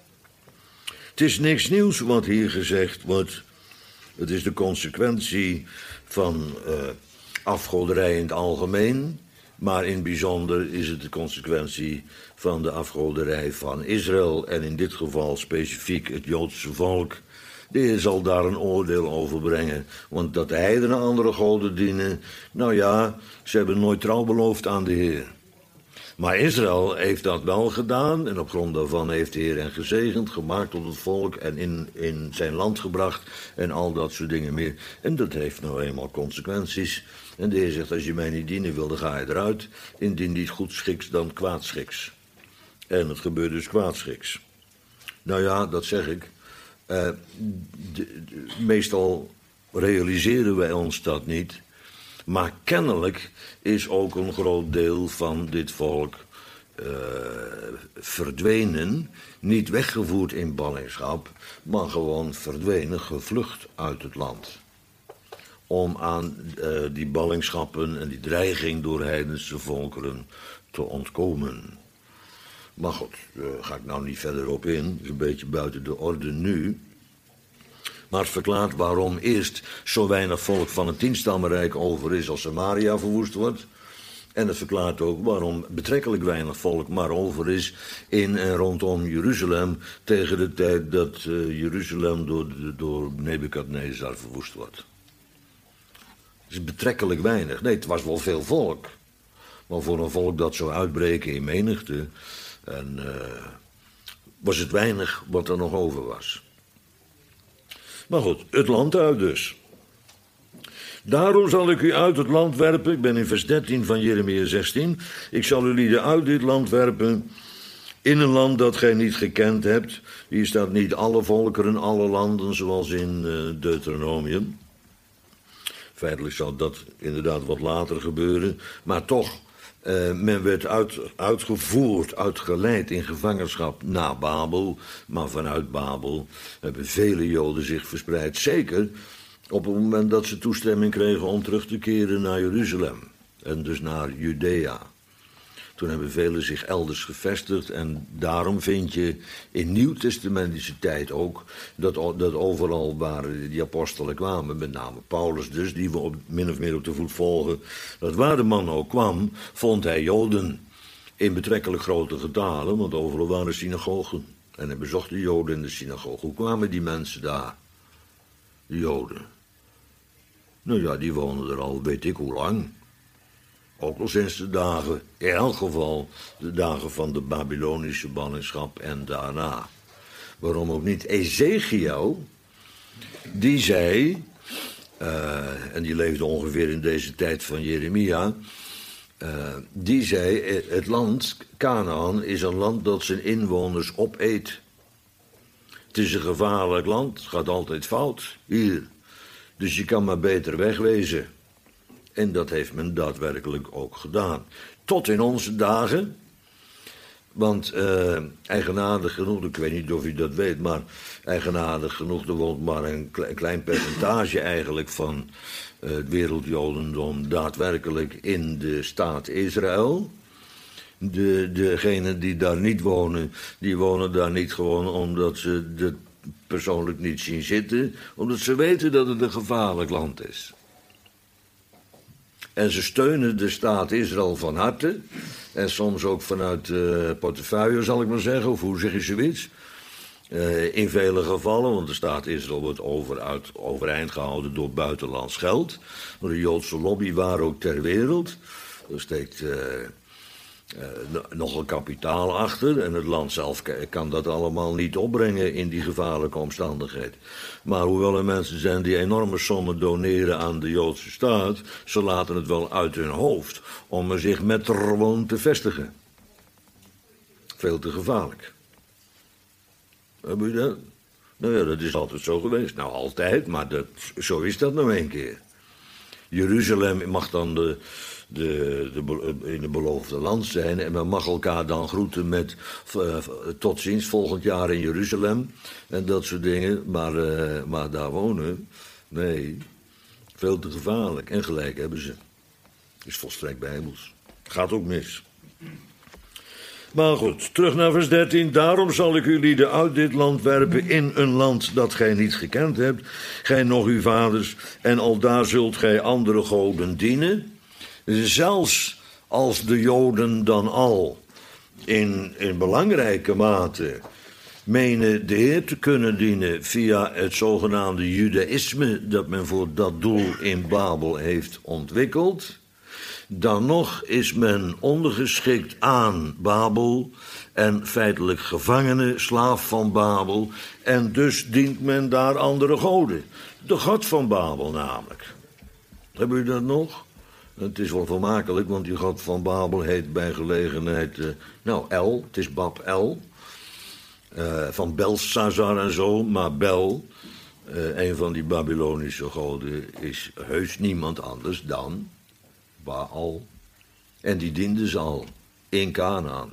Het is niks nieuws wat hier gezegd wordt. Het is de consequentie van uh, afgoderij in het algemeen, maar in het bijzonder is het de consequentie van de afgoderij van Israël en in dit geval specifiek het Joodse volk. De Heer zal daar een oordeel over brengen, want dat de heidenen andere goden dienen, nou ja, ze hebben nooit trouw beloofd aan de Heer. Maar Israël heeft dat wel gedaan en op grond daarvan heeft de Heer hen gezegend, gemaakt tot het volk en in, in zijn land gebracht en al dat soort dingen meer. En dat heeft nou eenmaal consequenties. En de Heer zegt, als je mij niet dienen wil, dan ga je eruit. Indien niet goedschiks, dan kwaadschiks. En het gebeurt dus kwaadschiks. Nou ja, dat zeg ik. Uh, de, de, meestal realiseren wij ons dat niet. Maar kennelijk is ook een groot deel van dit volk uh, verdwenen. Niet weggevoerd in ballingschap, maar gewoon verdwenen, gevlucht uit het land. Om aan uh, die ballingschappen en die dreiging door heidense volkeren te ontkomen. Maar goed, daar ga ik nou niet verder op in. Dat is een beetje buiten de orde nu. Maar het verklaart waarom eerst zo weinig volk van het tienstammenrijk over is als Samaria verwoest wordt. En het verklaart ook waarom betrekkelijk weinig volk maar over is in en rondom Jeruzalem tegen de tijd dat uh, Jeruzalem door, door Nebukadnezar verwoest wordt. Het is betrekkelijk weinig. Nee, het was wel veel volk. Maar voor een volk dat zou uitbreken in menigte, en, uh, was het weinig wat er nog over was. Maar goed, het land uit dus. Daarom zal ik u uit het land werpen. Ik ben in vers dertien van Jeremia zestien. Ik zal u lieden uit dit land werpen, in een land dat gij niet gekend hebt. Hier staat niet alle volkeren, alle landen, zoals in uh, Deuteronomium. Feitelijk zal dat inderdaad wat later gebeuren. Maar toch, uh, men werd uit, uitgevoerd, uitgeleid in gevangenschap naar Babel. Maar vanuit Babel hebben vele Joden zich verspreid. Zeker op het moment dat ze toestemming kregen om terug te keren naar Jeruzalem. En dus naar Judea. Toen hebben velen zich elders gevestigd. En daarom vind je in nieuwtestamentische tijd ook dat, dat overal waar die apostelen kwamen, met name Paulus dus, die we op, min of meer op de voet volgen, dat waar de man ook kwam, vond hij Joden in betrekkelijk grote getalen, want overal waren synagogen. En hij bezocht de Joden in de synagoge. Hoe kwamen die mensen daar? De Joden. Nou ja, die wonen er al weet ik hoe lang. Ook al sinds de dagen, in elk geval de dagen van de Babylonische ballingschap en daarna. Waarom ook niet? Ezekiel, die zei, uh, en die leefde ongeveer in deze tijd van Jeremia, uh, die zei, het land Kanaan is een land dat zijn inwoners opeet. Het is een gevaarlijk land, het gaat altijd fout hier. Dus je kan maar beter wegwezen. En dat heeft men daadwerkelijk ook gedaan. Tot in onze dagen. Want uh, eigenaardig genoeg, ik weet niet of u dat weet, maar eigenaardig genoeg, er woont maar een klein percentage eigenlijk van uh, het wereldjodendom daadwerkelijk in de staat Israël. De, degenen die daar niet wonen, die wonen daar niet gewoon omdat ze het persoonlijk niet zien zitten, omdat ze weten dat het een gevaarlijk land is. En ze steunen de staat Israël van harte. En soms ook vanuit uh, portefeuille, zal ik maar zeggen. Of hoe zeg je zoiets? Uh, in vele gevallen, want de staat Israël wordt over, uit, overeind gehouden door buitenlands geld. Door de Joodse lobby waar ook ter wereld. Er steekt uh, uh, nog een kapitaal achter. En het land zelf kan dat allemaal niet opbrengen in die gevaarlijke omstandigheid. Maar hoewel er mensen zijn die enorme sommen doneren aan de Joodse staat, ze laten het wel uit hun hoofd om er zich met gewoon te vestigen. Veel te gevaarlijk. Heb je dat? Nou ja, dat is altijd zo geweest. Nou, altijd, maar dat, zo is dat nou een keer. Jeruzalem mag dan de, de, de, in het beloofde land zijn en men mag elkaar dan groeten met uh, tot ziens volgend jaar in Jeruzalem en dat soort dingen, maar, uh, maar daar wonen, nee, veel te gevaarlijk. En gelijk hebben ze. Is volstrekt bijbels. Gaat ook mis. Maar goed, terug naar vers dertien. Daarom zal ik u lieden uit dit land werpen in een land dat gij niet gekend hebt, gij nog uw vaders, en aldaar zult gij andere goden dienen. Zelfs als de Joden dan al in, in belangrijke mate menen de Heer te kunnen dienen via het zogenaamde judaïsme dat men voor dat doel in Babel heeft ontwikkeld, dan nog is men ondergeschikt aan Babel en feitelijk gevangene, slaaf van Babel, en dus dient men daar andere goden. De god van Babel namelijk. Hebben jullie dat nog? Het is wel vermakelijk, want die god van Babel heet bij gelegenheid, uh, nou, El, het is Bab El, uh, van Belshazzar en zo, maar Bel, uh, een van die Babylonische goden, is heus niemand anders dan Baal. En die dienden ze al in Kanaan.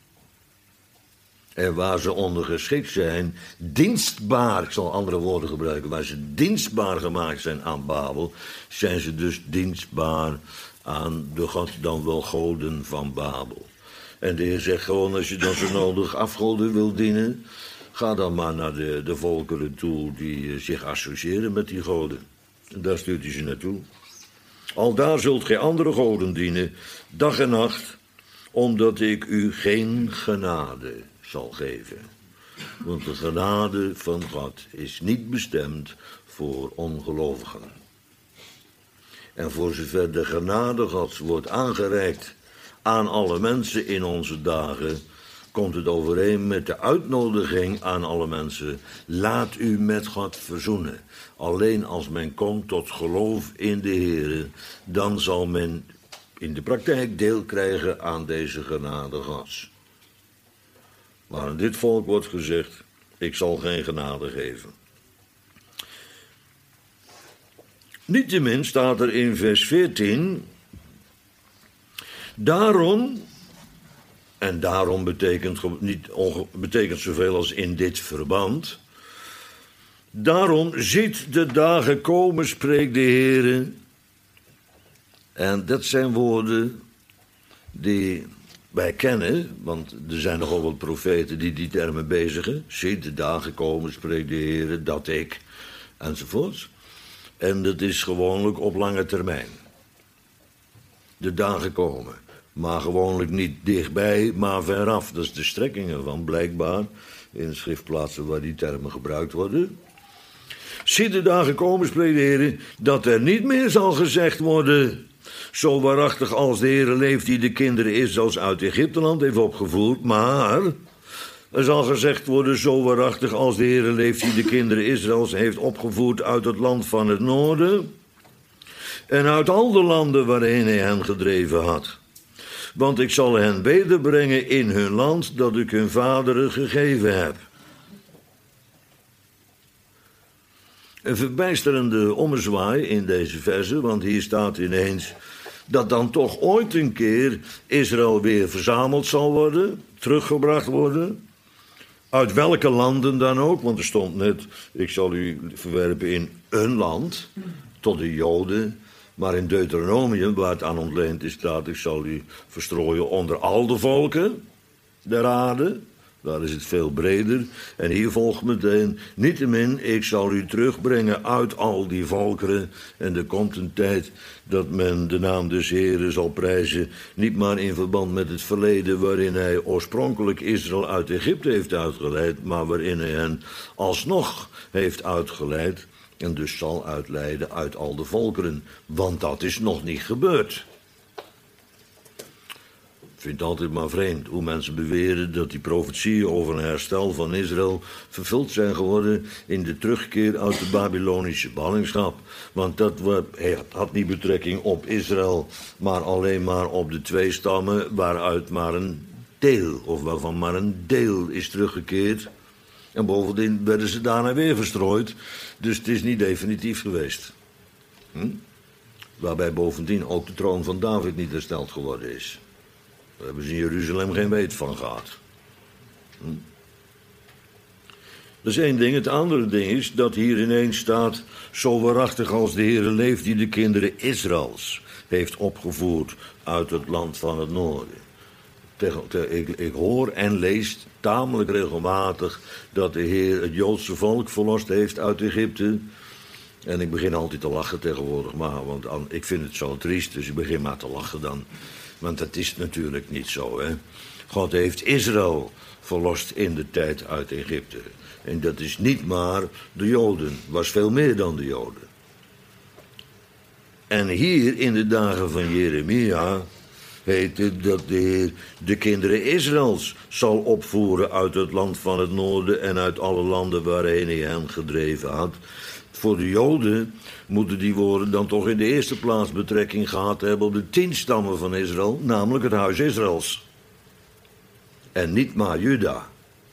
En waar ze ondergeschikt zijn, dienstbaar, ik zal andere woorden gebruiken, waar ze dienstbaar gemaakt zijn aan Babel, zijn ze dus dienstbaar aan de god, dan wel goden van Babel. En de Heer zegt gewoon, als je dan zo nodig afgoden wil dienen, ga dan maar naar de, de volkeren toe die zich associëren met die goden. En daar stuurt hij ze naartoe. Aldaar zult gij andere goden dienen, dag en nacht, omdat ik u geen genade zal geven. Want de genade van God is niet bestemd voor ongelovigen. En voor zover de genade Gods wordt aangereikt aan alle mensen in onze dagen, komt het overeen met de uitnodiging aan alle mensen: laat u met God verzoenen. Alleen als men komt tot geloof in de Heere, dan zal men in de praktijk deel krijgen aan deze genade Gods. Maar aan dit volk wordt gezegd: ik zal geen genade geven. Niettemin staat er in vers veertien: daarom, en daarom betekent niet betekent zoveel als in dit verband, daarom ziet de dagen komen, spreekt de Heere. En dat zijn woorden die wij kennen, want er zijn nogal wat profeten die die termen bezigen. Ziet de dagen komen, spreekt de Heere, dat ik, enzovoort. En dat is gewoonlijk op lange termijn. De dagen komen, maar gewoonlijk niet dichtbij, maar veraf. Dat is de strekking ervan, blijkbaar, in schriftplaatsen waar die termen gebruikt worden. Ziet de dagen komen, spreekt de Heer, dat er niet meer zal gezegd worden: zo waarachtig als de Heer leeft die de kinderen Israëls uit Egypteland heeft opgevoerd, maar er zal gezegd worden: zo waarachtig als de Heer leeft die de kinderen Israëls heeft opgevoerd uit het land van het noorden en uit al de landen waarin hij hen gedreven had. Want ik zal hen wederbrengen in hun land dat ik hun vaderen gegeven heb. Een verbijsterende ommezwaai in deze verse, want hier staat ineens dat dan toch ooit een keer Israël weer verzameld zal worden, teruggebracht worden. Uit welke landen dan ook, want er stond net: ik zal u verwerpen in een land, tot de Joden. Maar in Deuteronomium, waar het aan ontleend is, staat: ik zal u verstrooien onder al de volken der aarde. Daar is het veel breder. En hier volgt meteen: niettemin, ik zal u terugbrengen uit al die volkeren. En er komt een tijd dat men de naam des Heeren zal prijzen, niet maar in verband met het verleden waarin hij oorspronkelijk Israël uit Egypte heeft uitgeleid, maar waarin hij hen alsnog heeft uitgeleid en dus zal uitleiden uit al de volkeren. Want dat is nog niet gebeurd. Ik vind het altijd maar vreemd hoe mensen beweren dat die profetieën over een herstel van Israël vervuld zijn geworden in de terugkeer uit de Babylonische ballingschap. Want dat had niet betrekking op Israël, maar alleen maar op de twee stammen waaruit maar een deel, of waarvan maar een deel is teruggekeerd. En bovendien werden ze daarna weer verstrooid, dus het is niet definitief geweest. Hm? Waarbij bovendien ook de troon van David niet hersteld geworden is. Daar hebben ze in Jeruzalem geen weet van gehad. Hm? Dat is één ding. Het andere ding is dat hier ineens staat: zo waarachtig als de Heere leeft die de kinderen Israëls heeft opgevoerd uit het land van het noorden. Tegen, te, ik, ik hoor en lees tamelijk regelmatig dat de Heer het Joodse volk verlost heeft uit Egypte. En ik begin altijd te lachen tegenwoordig, maar, want ik vind het zo triest, dus ik begin maar te lachen dan. Want dat is natuurlijk niet zo, hè. God heeft Israël verlost in de tijd uit Egypte. En dat is niet maar de Joden, was veel meer dan de Joden. En hier in de dagen van Jeremia heet het dat de Heer de kinderen Israëls zal opvoeren uit het land van het noorden en uit alle landen waarheen hij hen gedreven had. Voor de Joden moeten die woorden dan toch in de eerste plaats betrekking gehad hebben op de tien stammen van Israël, namelijk het huis Israëls. En niet maar Juda.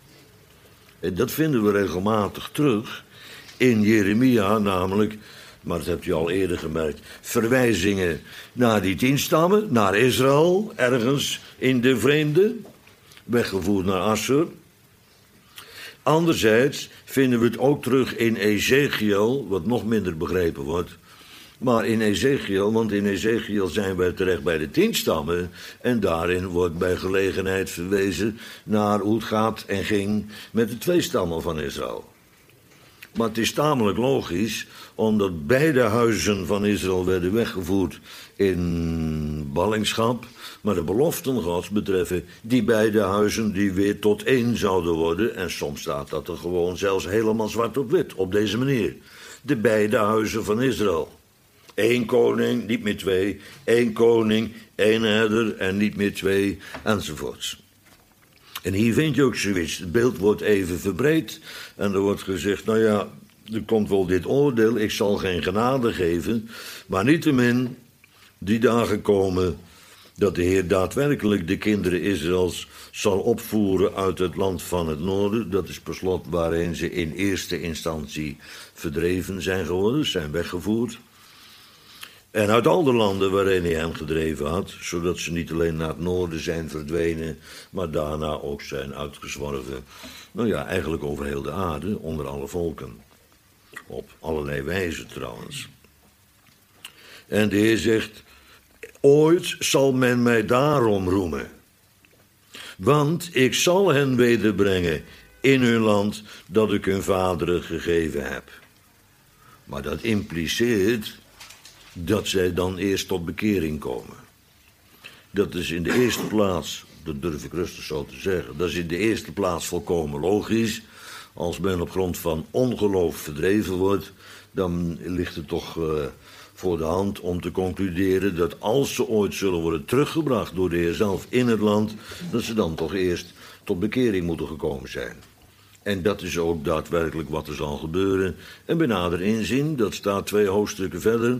En dat vinden we regelmatig terug in Jeremia, namelijk, maar dat hebt u al eerder gemerkt, verwijzingen naar die tien stammen, naar Israël, ergens in de vreemde, weggevoerd naar Assur. Anderzijds vinden we het ook terug in Ezekiel, wat nog minder begrepen wordt. Maar in Ezekiel, want in Ezekiel zijn wij terecht bij de tien stammen. En daarin wordt bij gelegenheid verwezen naar hoe het gaat en ging met de twee stammen van Israël. Maar het is tamelijk logisch, omdat beide huizen van Israël werden weggevoerd in ballingschap. Maar de beloften Gods betreffen die beide huizen die weer tot één zouden worden. En soms staat dat er gewoon zelfs helemaal zwart op wit, op deze manier. De beide huizen van Israël. Eén koning, niet meer twee. Eén koning, één herder en niet meer twee, enzovoorts. En hier vind je ook zoiets. Het beeld wordt even verbreed. En er wordt gezegd, nou ja, er komt wel dit oordeel. Ik zal geen genade geven. Maar niettemin, die dagen komen dat de Heer daadwerkelijk de kinderen Israëls zal opvoeren uit het land van het noorden. Dat is per slot waarin ze in eerste instantie verdreven zijn geworden, zijn weggevoerd. En uit al de landen waarin hij hen gedreven had, zodat ze niet alleen naar het noorden zijn verdwenen, maar daarna ook zijn uitgezworven. Nou ja, eigenlijk over heel de aarde, onder alle volken. Op allerlei wijzen trouwens. En de Heer zegt, ooit zal men mij daarom roemen. Want ik zal hen wederbrengen in hun land dat ik hun vaderen gegeven heb. Maar dat impliceert dat zij dan eerst tot bekering komen. Dat is in de eerste plaats, dat durf ik rustig zo te zeggen, dat is in de eerste plaats volkomen logisch. Als men op grond van ongeloof verdreven wordt, dan ligt het toch uh, voor de hand om te concluderen dat als ze ooit zullen worden teruggebracht door de Heer zelf in het land, dat ze dan toch eerst tot bekering moeten gekomen zijn. En dat is ook daadwerkelijk wat er zal gebeuren. En bij nader inzien, dat staat twee hoofdstukken verder.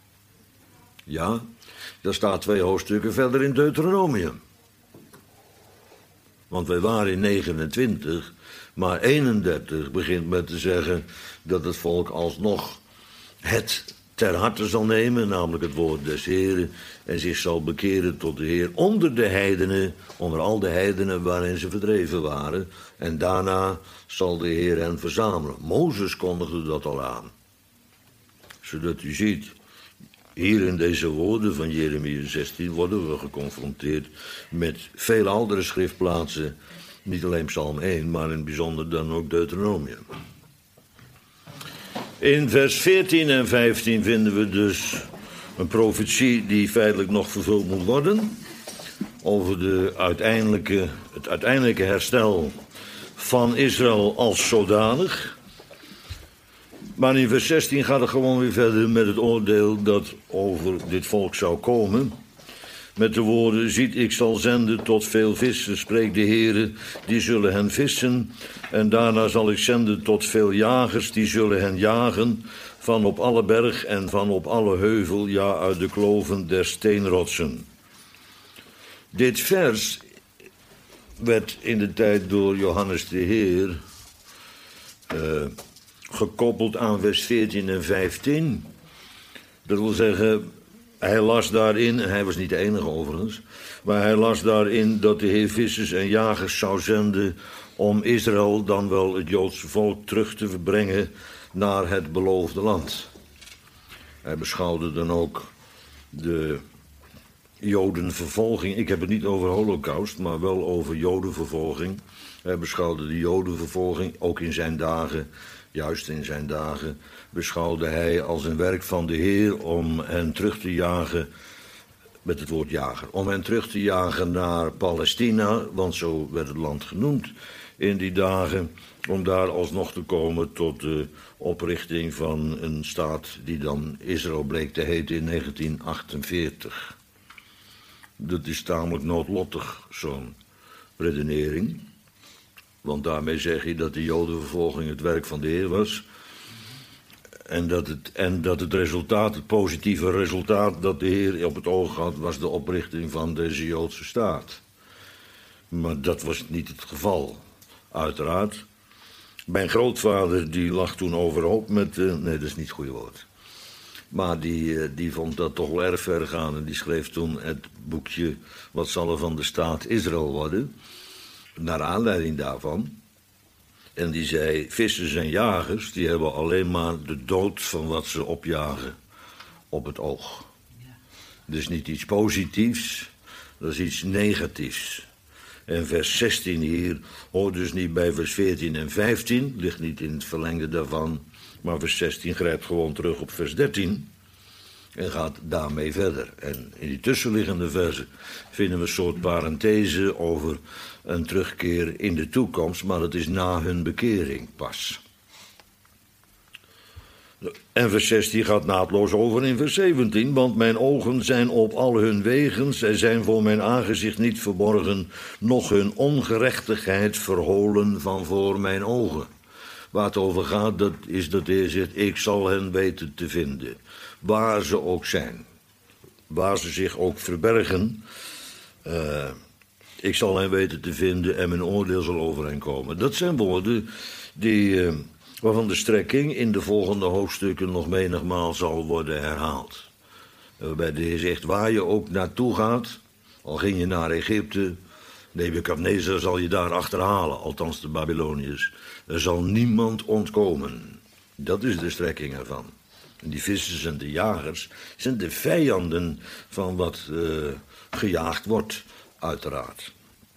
Ja, dat staat twee hoofdstukken verder in Deuteronomium. Want wij waren in negenentwintig, maar eenendertig begint met te zeggen dat het volk alsnog het ter harte zal nemen, namelijk het woord des Heeren, en zich zal bekeren tot de Heer onder de heidenen, onder al de heidenen waarin ze verdreven waren. En daarna zal de Heer hen verzamelen. Mozes kondigde dat al aan. Zodat u ziet, hier in deze woorden van Jeremia zestien worden we geconfronteerd met vele andere schriftplaatsen. Niet alleen Psalm één, maar in het bijzonder dan ook Deuteronomium. In vers veertien en vijftien vinden we dus een profetie die feitelijk nog vervuld moet worden. Over de uiteindelijke, het uiteindelijke herstel van Israël als zodanig. Maar in vers zestien gaat het gewoon weer verder met het oordeel dat over dit volk zou komen. Met de woorden, ziet, ik zal zenden tot veel vissen, spreekt de Heere, die zullen hen vissen. En daarna zal ik zenden tot veel jagers, die zullen hen jagen, van op alle berg en van op alle heuvel, ja, uit de kloven der steenrotsen. Dit vers werd in de tijd door Johannes de Heer uh, gekoppeld aan vers veertien en vijftien. Dat wil zeggen, hij las daarin, en hij was niet de enige overigens, maar hij las daarin dat de Heer vissers en jagers zou zenden om Israël, dan wel het Joodse volk, terug te brengen naar het beloofde land. Hij beschouwde dan ook de Jodenvervolging. Ik heb het niet over holocaust, maar wel over Jodenvervolging. Hij beschouwde de Jodenvervolging, ook in zijn dagen, juist in zijn dagen, beschouwde hij als een werk van de Heer om hen terug te jagen, met het woord jager, om hen terug te jagen naar Palestina, want zo werd het land genoemd in die dagen, om daar alsnog te komen tot de oprichting van een staat die dan Israël bleek te heten in negentien achtenveertig. Dat is tamelijk noodlottig, zo'n redenering. Want daarmee zeg je dat de Jodenvervolging het werk van de Heer was. En dat het, en dat het resultaat, het positieve resultaat dat de Heer op het oog had, was de oprichting van deze Joodse staat. Maar dat was niet het geval, uiteraard. Mijn grootvader die lag toen overhoop met, uh, nee dat is niet het goede woord. Maar die, uh, die vond dat toch wel erg ver gaan en die schreef toen het boekje Wat zal er van de staat Israël worden, naar aanleiding daarvan. En die zei, vissers en jagers, die hebben alleen maar de dood van wat ze opjagen op het oog. Dus niet iets positiefs, dat is iets negatiefs. En vers zestien hier hoort dus niet bij vers veertien en vijftien, ligt niet in het verlengde daarvan, maar vers zestien grijpt gewoon terug op vers dertien en gaat daarmee verder. En in die tussenliggende versen vinden we een soort parenthese over een terugkeer in de toekomst, maar dat is na hun bekering pas. En vers zestien gaat naadloos over in vers zeventien, want mijn ogen zijn op al hun wegen, zij zijn voor mijn aangezicht niet verborgen, noch hun ongerechtigheid verholen van voor mijn ogen. Waar het over gaat, dat is dat de Heer zegt, ik zal hen weten te vinden, waar ze ook zijn, waar ze zich ook verbergen. Uh, ik zal hen weten te vinden en mijn oordeel zal over hen komen. Dat zijn woorden die, uh, waarvan de strekking in de volgende hoofdstukken nog menigmaal zal worden herhaald. Waarbij de Heer zegt, waar je ook naartoe gaat, al ging je naar Egypte, Nebukadnezar zal je daar achterhalen, althans de Babyloniërs. Er zal niemand ontkomen. Dat is de strekking ervan. En die vissers en de jagers zijn de vijanden van wat uh, gejaagd wordt, uiteraard.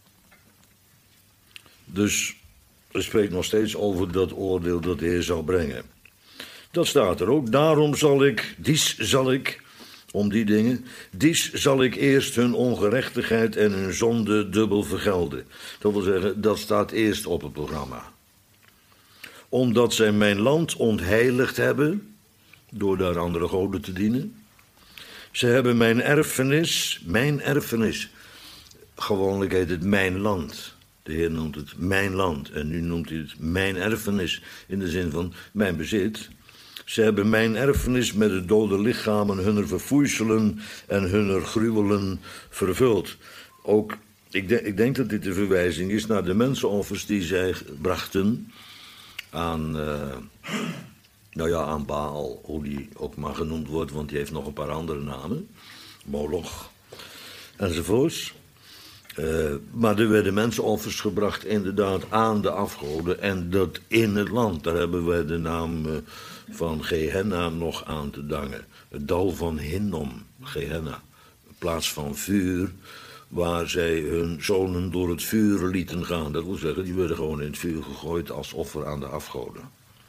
Dus er spreekt nog steeds over dat oordeel dat de Heer zal brengen. Dat staat er ook. Daarom zal ik, dies zal ik, om die dingen, dies zal ik eerst hun ongerechtigheid en hun zonde dubbel vergelden. Dat wil zeggen, dat staat eerst op het programma. Omdat zij mijn land ontheiligd hebben, door daar andere goden te dienen. Ze hebben mijn erfenis, mijn erfenis, gewoonlijk heet het mijn land. De Heer noemt het mijn land en nu noemt hij het mijn erfenis, in de zin van mijn bezit. Ze hebben mijn erfenis met de dode lichamen hunner verfoeiselen en hunner gruwelen vervuld. Ook, ik, de, ik denk dat dit de verwijzing is naar de mensenoffers die zij brachten aan, uh, nou ja, aan Baal, hoe die ook maar genoemd wordt, want die heeft nog een paar andere namen. Moloch, enzovoorts. Uh, maar er werden mensenoffers gebracht inderdaad aan de afgoden en dat in het land. Daar hebben wij de naam uh, van Gehenna nog aan te danken. Het dal van Hinnom, Gehenna. Een plaats van vuur waar zij hun zonen door het vuur lieten gaan. Dat wil zeggen, die werden gewoon in het vuur gegooid als offer aan de afgoden.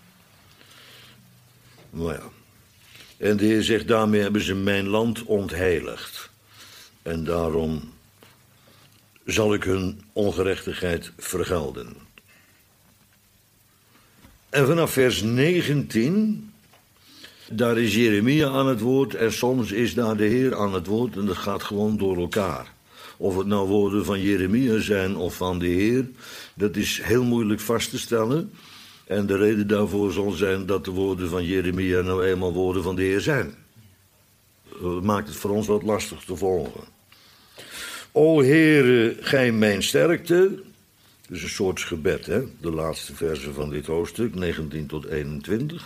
Maar ja. En de Heer zegt, daarmee hebben ze mijn land ontheiligd. En daarom zal ik hun ongerechtigheid vergelden. En vanaf vers negentien, daar is Jeremia aan het woord en soms is daar de Heer aan het woord en dat gaat gewoon door elkaar. Of het nou woorden van Jeremia zijn of van de Heer, dat is heel moeilijk vast te stellen. En de reden daarvoor zal zijn dat de woorden van Jeremia nou eenmaal woorden van de Heer zijn. Dat maakt het voor ons wat lastig te volgen. O Heere, gij mijn sterkte. Dus een soort gebed, hè? De laatste versen van dit hoofdstuk, negentien tot eenentwintig.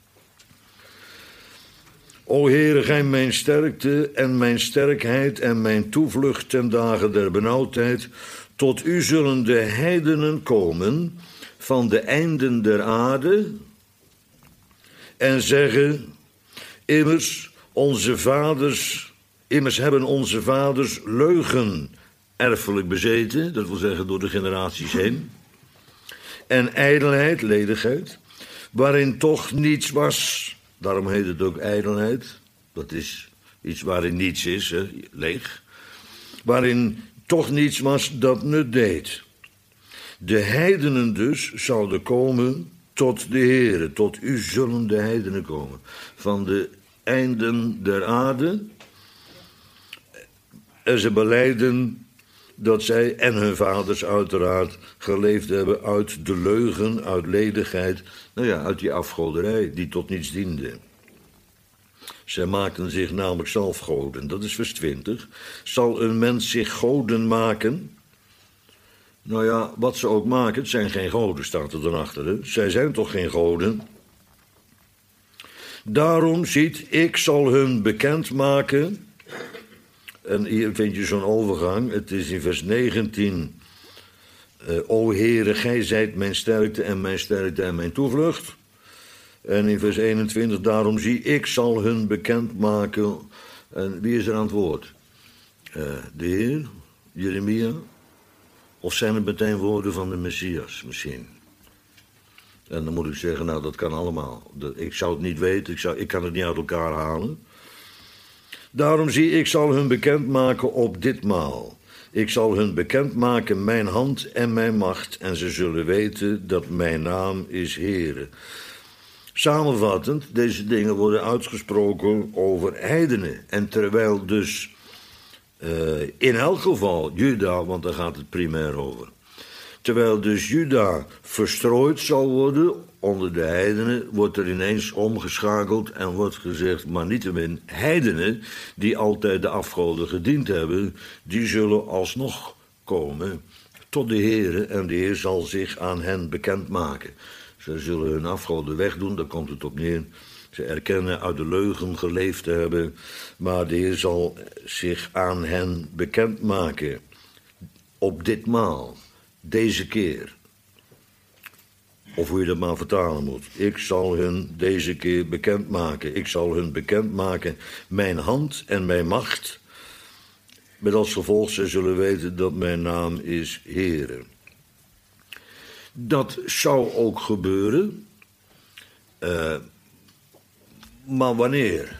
O Heere, gij mijn sterkte en mijn sterkheid en mijn toevlucht ten dagen der benauwdheid. Tot u zullen de heidenen komen van de einden der aarde en zeggen, immers onze vaders Immers hebben onze vaders leugen erfelijk bezeten, dat wil zeggen door de generaties heen, en ijdelheid, ledigheid, waarin toch niets was. Daarom heet het ook ijdelheid. Dat is iets waarin niets is, hè, leeg. Waarin toch niets was dat nut deed. De heidenen dus zouden komen tot de Heere. Tot u zullen de heidenen komen. Van de einden der aarde. En ze belijden dat zij en hun vaders uiteraard geleefd hebben uit de leugen, uit ledigheid. Nou ja, uit die afgoderij die tot niets diende. Zij maakten zich namelijk zelf goden. Dat is vers twintig. Zal een mens zich goden maken? Nou ja, wat ze ook maken, het zijn geen goden, staat er dan achter. Hè? Zij zijn toch geen goden? Daarom ziet, ik zal hun bekendmaken. En hier vind je zo'n overgang. Het is in vers negentien. Uh, o Heere, gij zijt mijn sterkte en mijn sterkte en mijn toevlucht. En in vers eenentwintig, daarom zie, ik zal hun bekendmaken. En wie is er aan het woord? Uh, de Heer, Jeremia. Of zijn het meteen woorden van de Messias misschien? En dan moet ik zeggen, nou dat kan allemaal. Ik zou het niet weten, ik, zou, ik kan het niet uit elkaar halen. Daarom zie, ik zal hun bekendmaken op ditmaal. Ik zal hun bekendmaken mijn hand en mijn macht. En ze zullen weten dat mijn naam is Heere. Samenvattend, deze dingen worden uitgesproken over heidenen. En terwijl dus uh, in elk geval Juda, want daar gaat het primair over. Terwijl dus Juda verstrooid zal worden onder de heidenen, wordt er ineens omgeschakeld en wordt gezegd, maar niettemin, heidenen die altijd de afgoden gediend hebben, die zullen alsnog komen tot de Heere en de Heer zal zich aan hen bekendmaken. Ze zullen hun afgoden wegdoen, daar komt het op neer. Ze erkennen uit de leugen geleefd te hebben, maar de Heer zal zich aan hen bekendmaken. Op ditmaal, deze keer. Of hoe je dat maar vertalen moet. Ik zal hun deze keer bekendmaken. Ik zal hun bekendmaken mijn hand en mijn macht. Met als gevolg, ze zullen weten dat mijn naam is Heere. Dat zou ook gebeuren. Uh, maar wanneer?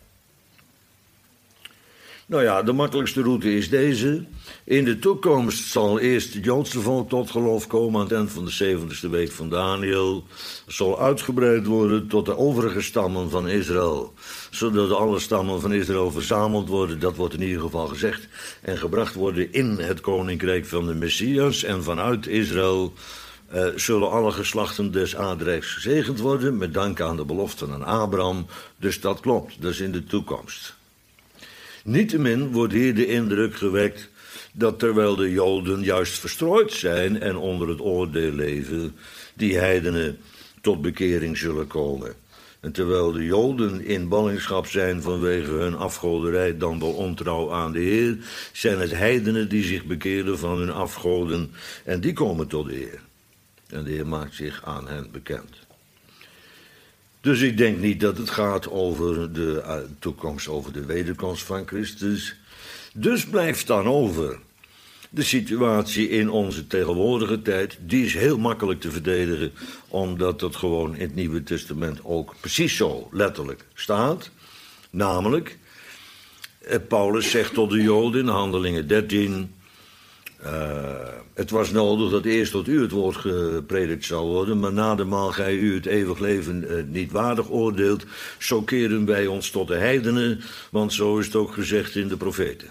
Nou ja, de makkelijkste route is deze. In de toekomst zal eerst het Joodse volk tot geloof komen aan het eind van de zeventigste week van Daniel. Het zal uitgebreid worden tot de overige stammen van Israël. Zodat alle stammen van Israël verzameld worden, dat wordt in ieder geval gezegd. En gebracht worden in het koninkrijk van de Messias. En vanuit Israël uh, zullen alle geslachten des aardrijks gezegend worden. Met dank aan de beloften aan Abraham. Dus dat klopt, dat is in de toekomst. Niettemin wordt hier de indruk gewekt dat terwijl de Joden juist verstrooid zijn en onder het oordeel leven, die heidenen tot bekering zullen komen. En terwijl de Joden in ballingschap zijn vanwege hun afgoderij, dan wel ontrouw aan de Heer, zijn het heidenen die zich bekeren van hun afgoden en die komen tot de Heer. En de Heer maakt zich aan hen bekend. Dus ik denk niet dat het gaat over de uh, toekomst, over de wederkomst van Christus. Dus blijft dan over de situatie in onze tegenwoordige tijd. Die is heel makkelijk te verdedigen, omdat dat gewoon in het Nieuwe Testament ook precies zo letterlijk staat. Namelijk, uh, Paulus zegt tot de Joden in Handelingen dertien... Uh, het was nodig dat eerst tot u het woord gepredikt zou worden, maar nademaal gij u het eeuwig leven uh, niet waardig oordeelt, zo keren wij ons tot de heidenen, want zo is het ook gezegd in de profeten.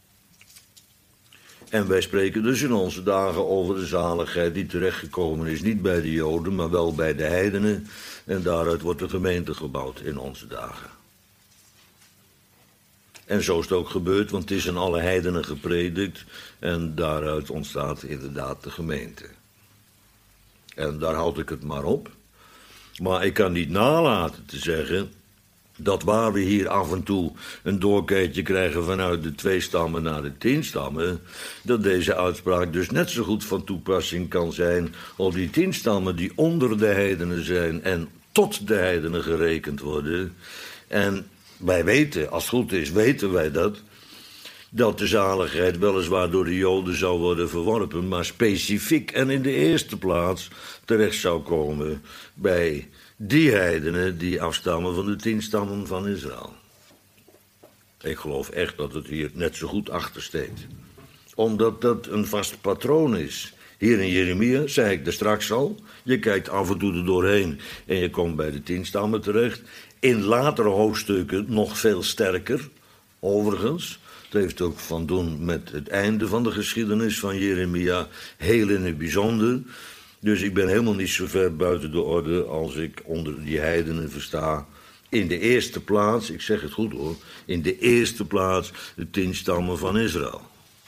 En wij spreken dus in onze dagen over de zaligheid die terechtgekomen is, niet bij de Joden, maar wel bij de heidenen, en daaruit wordt de gemeente gebouwd in onze dagen. En zo is het ook gebeurd, want het is aan alle heidenen gepredikt en daaruit ontstaat inderdaad de gemeente. En daar houd ik het maar op. Maar ik kan niet nalaten te zeggen dat waar we hier af en toe een doorkeertje krijgen vanuit de twee stammen naar de tien stammen, dat deze uitspraak dus net zo goed van toepassing kan zijn op die tien stammen die onder de heidenen zijn en tot de heidenen gerekend worden. En wij weten, als het goed is, weten wij dat, dat de zaligheid weliswaar door de Joden zou worden verworpen, maar specifiek en in de eerste plaats terecht zou komen bij die heidenen die afstammen van de tien stammen van Israël. Ik geloof echt dat het hier net zo goed achter steekt. Omdat dat een vast patroon is. Hier in Jeremia, zei ik er straks al, je kijkt af en toe er doorheen en je komt bij de tien stammen terecht. In latere hoofdstukken nog veel sterker, overigens. Het heeft ook van doen met het einde van de geschiedenis van Jeremia, heel in het bijzonder. Dus ik ben helemaal niet zo ver buiten de orde als ik onder die heidenen versta. In de eerste plaats, ik zeg het goed hoor, in de eerste plaats de tien stammen van Israël.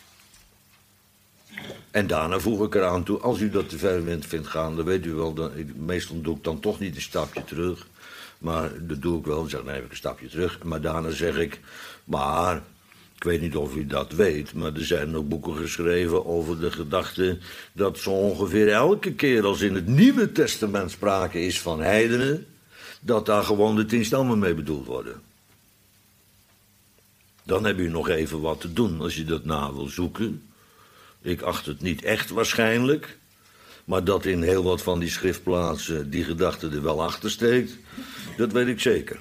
En daarna voeg ik eraan toe, als u dat te ver vindt gaan, dan weet u wel, dan, ik, meestal doe ik dan toch niet een stapje terug. Maar dat doe ik wel, dan zeg ik, dan heb ik een stapje terug. Maar daarna zeg ik, maar, ik weet niet of u dat weet, maar er zijn ook boeken geschreven over de gedachte dat zo ongeveer elke keer als in het Nieuwe Testament sprake is van heidenen, dat daar gewoon de tien stammen mee bedoeld worden. Dan heb u nog even wat te doen als je dat na wil zoeken. Ik acht het niet echt waarschijnlijk, maar dat in heel wat van die schriftplaatsen die gedachte er wel achter steekt, dat weet ik zeker.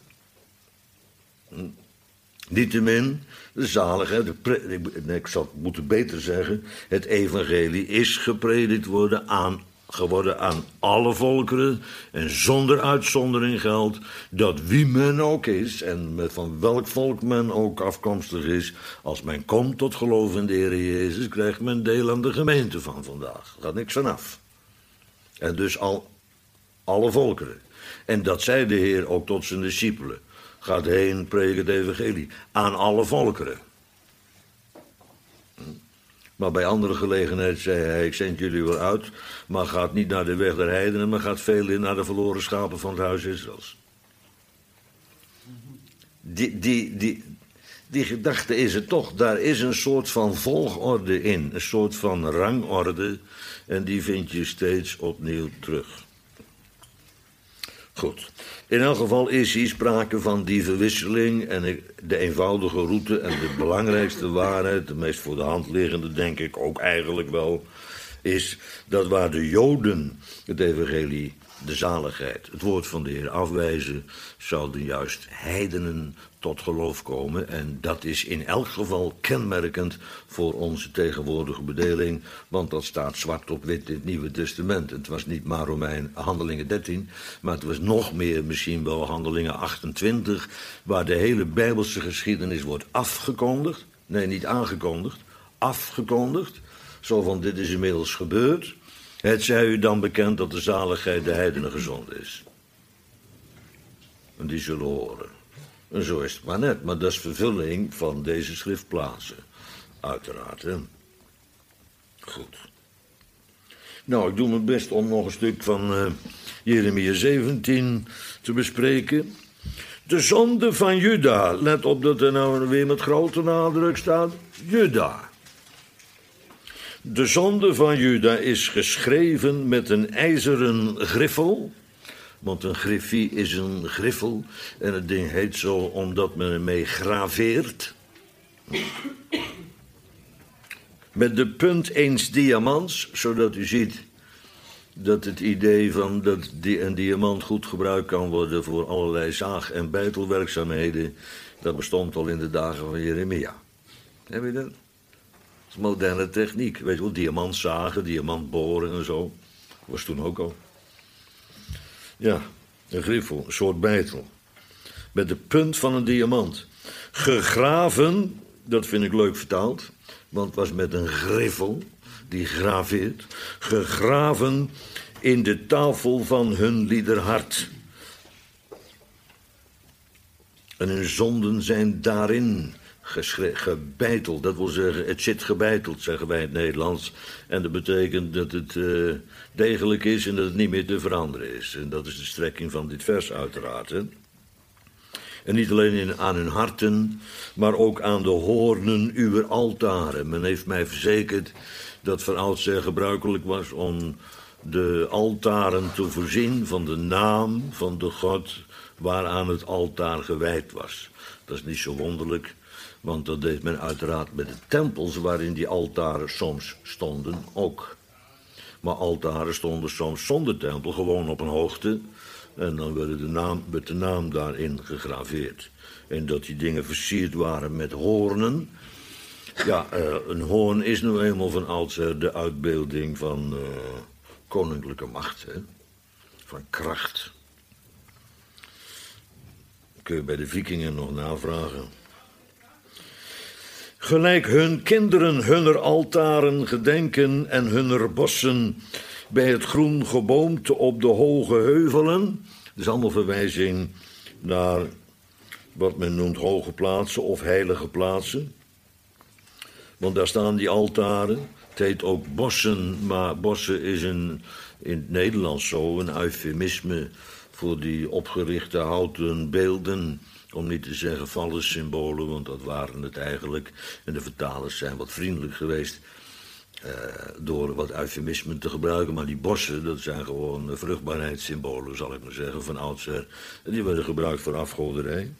Hm. Niettemin, de zalige, de pre, nee, ik zou het moeten beter zeggen, het evangelie is gepredikt worden aan, geworden aan alle volkeren. En zonder uitzondering geldt dat wie men ook is en met van welk volk men ook afkomstig is, als men komt tot geloof in de Heer Jezus, krijgt men deel aan de gemeente van vandaag. Er gaat niks vanaf. En dus al alle volkeren. En dat zei de Heer ook tot zijn discipelen. Gaat heen, predik het evangelie. Aan alle volkeren. Maar bij andere gelegenheid zei hij, ik zend jullie wel uit, maar gaat niet naar de weg der heidenen, maar gaat veel in naar de verloren schapen van het huis Israëls. Die, die, die, die gedachte is er toch, daar is een soort van volgorde in, een soort van rangorde, en die vind je steeds opnieuw terug. Goed. In elk geval is hier sprake van die verwisseling en de eenvoudige route en de belangrijkste waarheid, de meest voor de hand liggende denk ik ook eigenlijk wel, is dat waar de Joden het evangelie, de zaligheid, het woord van de Heer afwijzen, zouden juist heidenen tot geloof komen. En dat is in elk geval kenmerkend voor onze tegenwoordige bedeling, want dat staat zwart op wit in het Nieuwe Testament. Het was niet maar Romein Handelingen dertien, maar het was nog meer misschien wel Handelingen achtentwintig, waar de hele Bijbelse geschiedenis wordt afgekondigd. Nee, niet aangekondigd, afgekondigd. Zo van, dit is inmiddels gebeurd. Het zij u dan bekend dat de zaligheid de heidenen gezonden is. En die zullen horen. En zo is het maar net. Maar dat is vervulling van deze schriftplaatsen. Uiteraard, hè. Goed. Nou, ik doe mijn best om nog een stuk van uh, Jeremia zeventien te bespreken. De zonde van Juda. Let op dat er nou weer met grote nadruk staat. Juda. De zonde van Juda is geschreven met een ijzeren griffel. Want een griffie is een griffel. En het ding heet zo omdat men ermee graveert. Met de punt eens diamants. Zodat u ziet dat het idee van dat een diamant goed gebruikt kan worden voor allerlei zaag- en beitelwerkzaamheden. Dat bestond al in de dagen van Jeremia. Heb je dat? Dat is moderne techniek. Weet je wel, diamant zagen, diamant boren en zo. Dat was toen ook al. Ja, een griffel, een soort beitel. Met de punt van een diamant. Gegraven, dat vind ik leuk vertaald. Want het was met een griffel, die graveert. Gegraven in de tafel van hun liederhart. En hun zonden zijn daarin geschre- gebeiteld. Dat wil zeggen, het zit gebeiteld, zeggen wij in het Nederlands. En dat betekent dat het uh, degelijk is en dat het niet meer te veranderen is. En dat is de strekking van dit vers uiteraard. Hè? En niet alleen in, aan hun harten, maar ook aan de hoornen uwer altaren. Men heeft mij verzekerd dat van oudsher gebruikelijk was om de altaren te voorzien van de naam van de God waaraan het altaar gewijd was. Dat is niet zo wonderlijk, Want dat deed men uiteraard met de tempels waarin die altaren soms stonden ook. Maar altaren stonden soms zonder tempel, gewoon op een hoogte. En dan werd de naam, werd de naam daarin gegraveerd. En dat die dingen versierd waren met hoornen. Ja, uh, een hoorn is nu eenmaal van oudsher de uitbeelding van uh, koninklijke macht. Hè? Van kracht. Kun je bij de vikingen nog navragen. Gelijk hun kinderen hunner altaren gedenken en hunner bossen bij het groen geboomte op de hoge heuvelen. Dat is allemaal verwijzing naar wat men noemt hoge plaatsen of heilige plaatsen. Want daar staan die altaren. Het heet ook bossen, maar bossen is een, in het Nederlands zo een eufemisme voor die opgerichte houten beelden. Om niet te zeggen vallen symbolen, want dat waren het eigenlijk. En de vertalers zijn wat vriendelijk geweest uh, door wat eufemismen te gebruiken. Maar die bossen, dat zijn gewoon vruchtbaarheidssymbolen, zal ik maar zeggen, van oudsher. En die werden gebruikt voor afgoderij.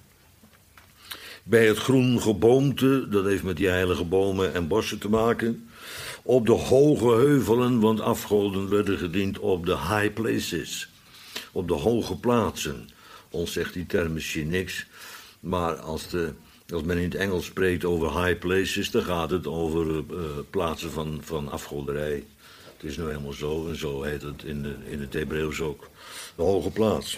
Bij het groen geboomte, dat heeft met die heilige bomen en bossen te maken. Op de hoge heuvelen, want afgoden werden gediend op de high places. Op de hoge plaatsen. Ons zegt die term misschien niks. Maar als, de, als men in het Engels spreekt over high places, dan gaat het over uh, plaatsen van, van afgoderij. Het is nou helemaal zo, en zo heet het in, de, in het Hebreeuws ook. De hoge plaats.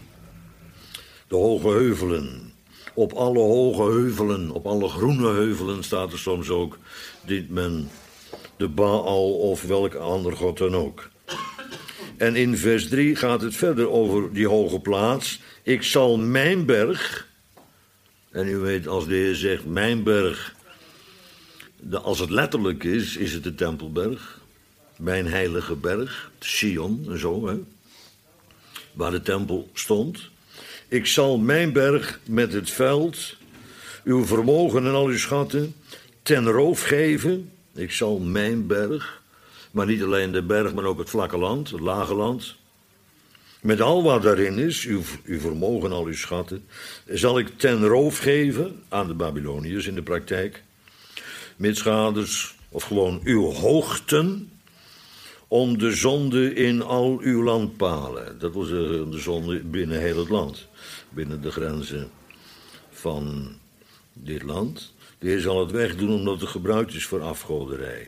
De hoge heuvelen. Op alle hoge heuvelen, op alle groene heuvelen staat er soms ook, dient men de Baal of welke andere god dan ook. En in vers drie gaat het verder over die hoge plaats. Ik zal mijn berg, en u weet als de Heer zegt mijn berg, de, als het letterlijk is, is het de Tempelberg. Mijn heilige berg, Sion en zo, hè, waar de tempel stond. Ik zal mijn berg met het veld, uw vermogen en al uw schatten, ten roof geven. Ik zal mijn berg, maar niet alleen de berg, maar ook het vlakke land, het lage land. Met al wat daarin is, uw, uw vermogen en al uw schatten, zal ik ten roof geven aan de Babyloniërs in de praktijk. Mitschaders, of gewoon uw hoogten, om de zonde in al uw landpalen. Dat wil zeggen de zonde binnen heel het land. Binnen de grenzen van dit land. De Heer zal het wegdoen omdat het gebruikt is voor afgoderij.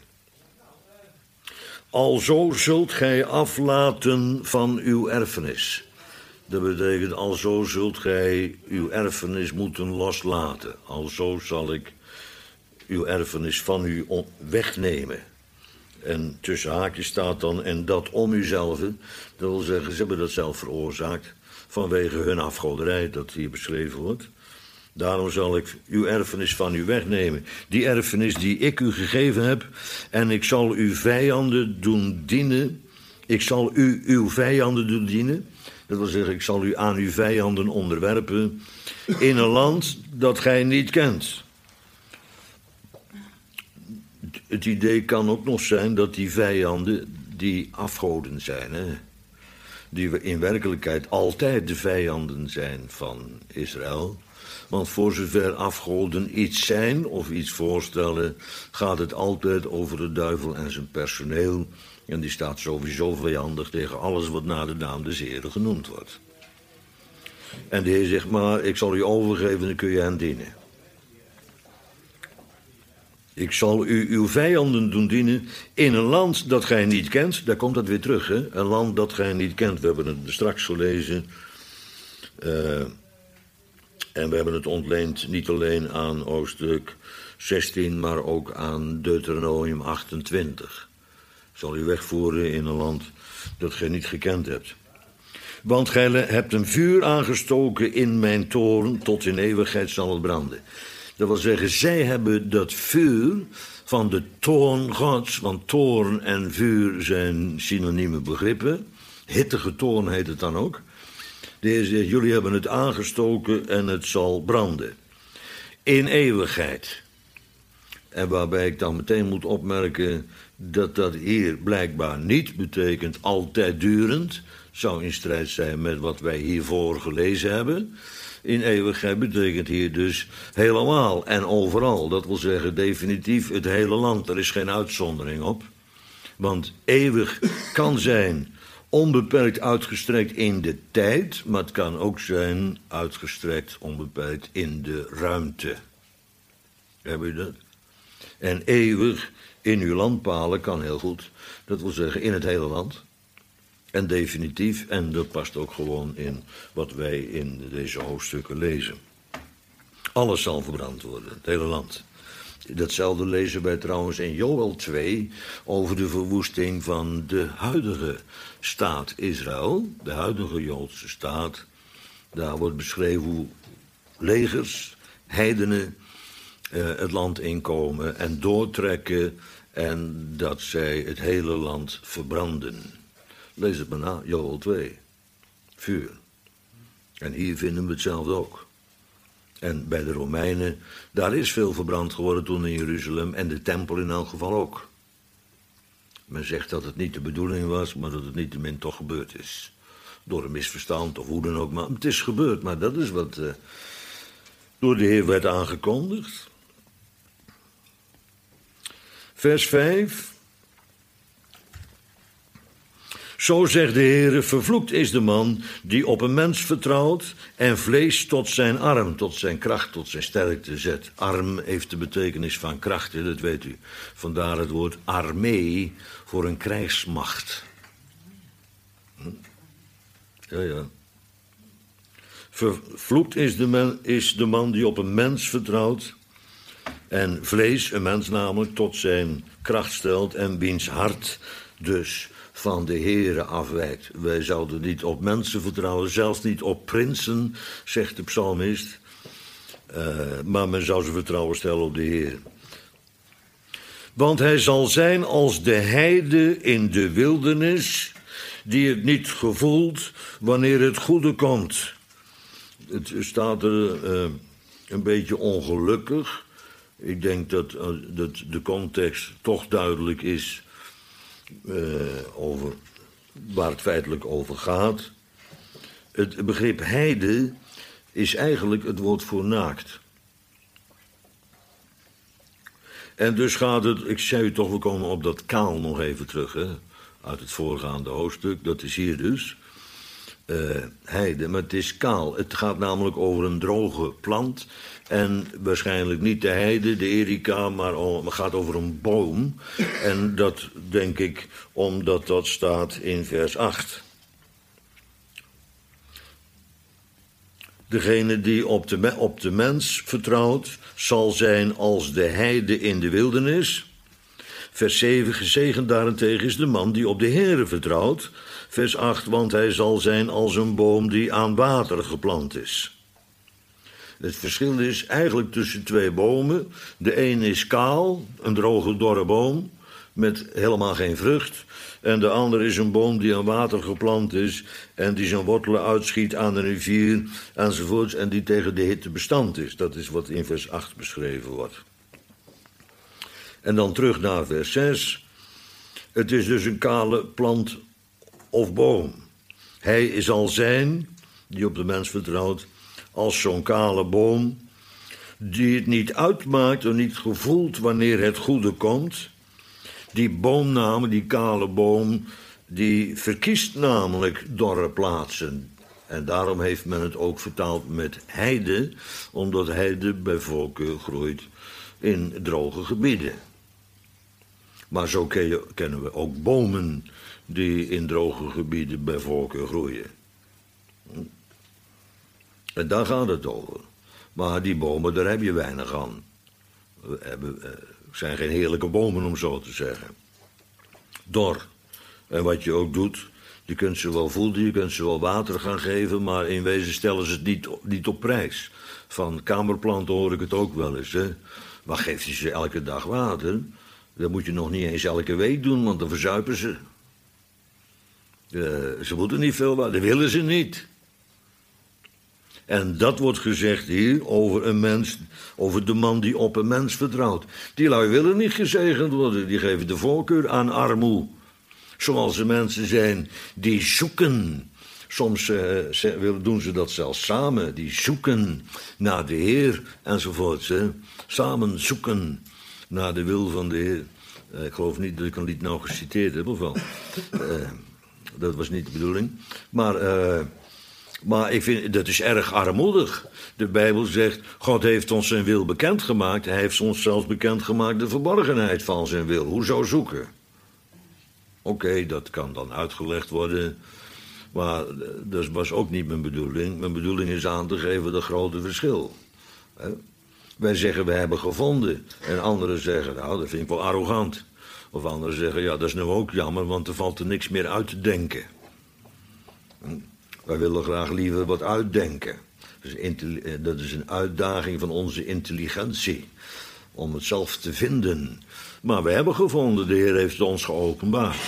Alzo zult gij aflaten van uw erfenis. Dat betekent, alzo zult gij uw erfenis moeten loslaten. Alzo zal ik uw erfenis van u wegnemen. En tussen haakjes staat dan, en dat om uzelf. Dat wil zeggen, ze hebben dat zelf veroorzaakt. Vanwege hun afgoderij, dat hier beschreven wordt. Daarom zal ik uw erfenis van u wegnemen. Die erfenis die ik u gegeven heb. En ik zal uw vijanden doen dienen. Ik zal u uw vijanden doen dienen. Dat wil zeggen, ik zal u aan uw vijanden onderwerpen. In een land dat gij niet kent. Het idee kan ook nog zijn dat die vijanden die afgoden zijn. Hè? Die in werkelijkheid altijd de vijanden zijn van Israël. Want voor zover afgoden iets zijn of iets voorstellen, gaat het altijd over de duivel en zijn personeel. En die staat sowieso vijandig tegen alles wat naar de naam des Heren genoemd wordt. En de Heer zegt maar, ik zal u overgeven en dan kun je hen dienen. Ik zal u uw vijanden doen dienen in een land dat gij niet kent. Daar komt dat weer terug, hè? Een land dat gij niet kent. We hebben het straks gelezen. Uh, en we hebben het ontleend niet alleen aan hoofdstuk zestien, maar ook aan Deuteronomium achtentwintig. Ik zal u wegvoeren in een land dat gij niet gekend hebt. Want gij hebt een vuur aangestoken in mijn toren, tot in eeuwigheid zal het branden. Dat wil zeggen, zij hebben dat vuur van de toorn Gods, want toorn en vuur zijn synonieme begrippen. Hittige toorn heet het dan ook. De Heer zegt, jullie hebben het aangestoken en het zal branden. In eeuwigheid. En waarbij ik dan meteen moet opmerken dat dat hier blijkbaar niet betekent altijd durend. Zou in strijd zijn met wat wij hiervoor gelezen hebben. in eeuwigheid betekent hier dus helemaal en overal. Dat wil zeggen definitief het hele land. Er is geen uitzondering op. Want eeuwig kan zijn onbeperkt uitgestrekt in de tijd, maar het kan ook zijn uitgestrekt onbeperkt in de ruimte. Heb je dat? En eeuwig in uw landpalen kan heel goed. Dat wil zeggen in het hele land. En definitief, en dat past ook gewoon in wat wij in deze hoofdstukken lezen. Alles zal verbrand worden, het hele land. Datzelfde lezen wij trouwens in Joël twee over de verwoesting van de huidige staat Israël. De huidige Joodse staat. Daar wordt beschreven hoe legers, heidenen, uh, het land inkomen en doortrekken en dat zij het hele land verbranden. Lees het maar na, Joël twee. Vuur. En hier vinden we hetzelfde ook. En bij de Romeinen, daar is veel verbrand geworden toen in Jeruzalem en de tempel in elk geval ook. Men zegt dat het niet de bedoeling was, maar dat het niettemin toch gebeurd is. Door een misverstand of hoe dan ook, maar het is gebeurd. Maar dat is wat uh, door de Heer werd aangekondigd. Vers vijf. Zo zegt de Heer, vervloekt is de man die op een mens vertrouwt en vlees tot zijn arm, tot zijn kracht, tot zijn sterkte zet. Arm heeft de betekenis van kracht, dat weet u. Vandaar het woord armee voor een krijgsmacht. Hm? Ja, ja. Vervloekt is de, man, is de man die op een mens vertrouwt en vlees, een mens namelijk, tot zijn kracht stelt en wiens hart dus van de Heere afwijkt. Wij zouden niet op mensen vertrouwen, zelfs niet op prinsen, zegt de psalmist. Uh, maar men zou zijn vertrouwen stellen op de Heer. Want hij zal zijn als de heide in de wildernis, die het niet gevoelt wanneer het goede komt. Het staat er uh, een beetje ongelukkig. Ik denk dat, uh, dat de context toch duidelijk is Uh, over waar het feitelijk over gaat. Het begrip heide is eigenlijk het woord voor naakt. En dus gaat het, ik zei u toch, we komen op dat kaal nog even terug, hè, uit het voorgaande hoofdstuk, dat is hier dus. Uh, heide, maar het is kaal. Het gaat namelijk over een droge plant. En waarschijnlijk niet de heide, de erica, maar het gaat over een boom. En dat denk ik omdat dat staat in vers acht. Degene die op de, op de mens vertrouwt, zal zijn als de heide in de wildernis. Vers zeven, gezegend daarentegen is de man die op de Heere vertrouwt. Vers acht, want hij zal zijn als een boom die aan water geplant is. Het verschil is eigenlijk tussen twee bomen. De een is kaal, een droge, dorre boom, met helemaal geen vrucht. En de ander is een boom die aan water geplant is en die zijn wortelen uitschiet aan de rivier enzovoorts en die tegen de hitte bestand is. Dat is wat in vers acht beschreven wordt. En dan terug naar vers zes. Het is dus een kale plant of boom. Hij zal zijn, die op de mens vertrouwt, als zo'n kale boom, die het niet uitmaakt en niet gevoelt wanneer het goede komt. Die boomnaam, die kale boom, die verkiest namelijk dorre plaatsen. En daarom heeft men het ook vertaald met heide, omdat heide bij volken groeit in droge gebieden. Maar zo kennen we ook bomen die in droge gebieden bij volken groeien. En daar gaat het over. Maar die bomen, daar heb je weinig aan. We hebben, uh, zijn geen heerlijke bomen, om zo te zeggen. Dor. En wat je ook doet, je kunt ze wel voeden, je kunt ze wel water gaan geven, maar in wezen stellen ze het niet, niet op prijs. Van kamerplanten hoor ik het ook wel eens, hè. Maar geef je ze elke dag water, dat moet je nog niet eens elke week doen, want dan verzuipen ze. Uh, ze moeten niet veel water, dat willen ze niet. En dat wordt gezegd hier over een mens, over de man die op een mens vertrouwt. Die lui willen niet gezegend worden, die geven de voorkeur aan armoe. Zoals er mensen zijn die zoeken Soms uh, doen ze dat zelfs samen. Die zoeken naar de Heer enzovoort. Hè. Samen zoeken naar de wil van de Heer. Uh, ik geloof niet dat ik een lied nou geciteerd heb, of wel? Uh, dat was niet de bedoeling. Maar, uh, maar ik vind, dat is erg armoedig. De Bijbel zegt, God heeft ons zijn wil bekendgemaakt. Hij heeft ons zelfs bekendgemaakt de verborgenheid van zijn wil. Hoezo zoeken? Oké, okay, dat kan dan uitgelegd worden. Maar dat was ook niet mijn bedoeling. Mijn bedoeling is aan te geven dat grote verschil. He? Wij zeggen, we hebben gevonden. En anderen zeggen, nou, dat vind ik wel arrogant. Of anderen zeggen, ja, dat is nou ook jammer, want er valt er niks meer uit te denken. Hm? Wij willen graag liever wat uitdenken. Dus dat is een uitdaging van onze intelligentie. Om het zelf te vinden. Maar we hebben gevonden, de Heer heeft het ons geopenbaard.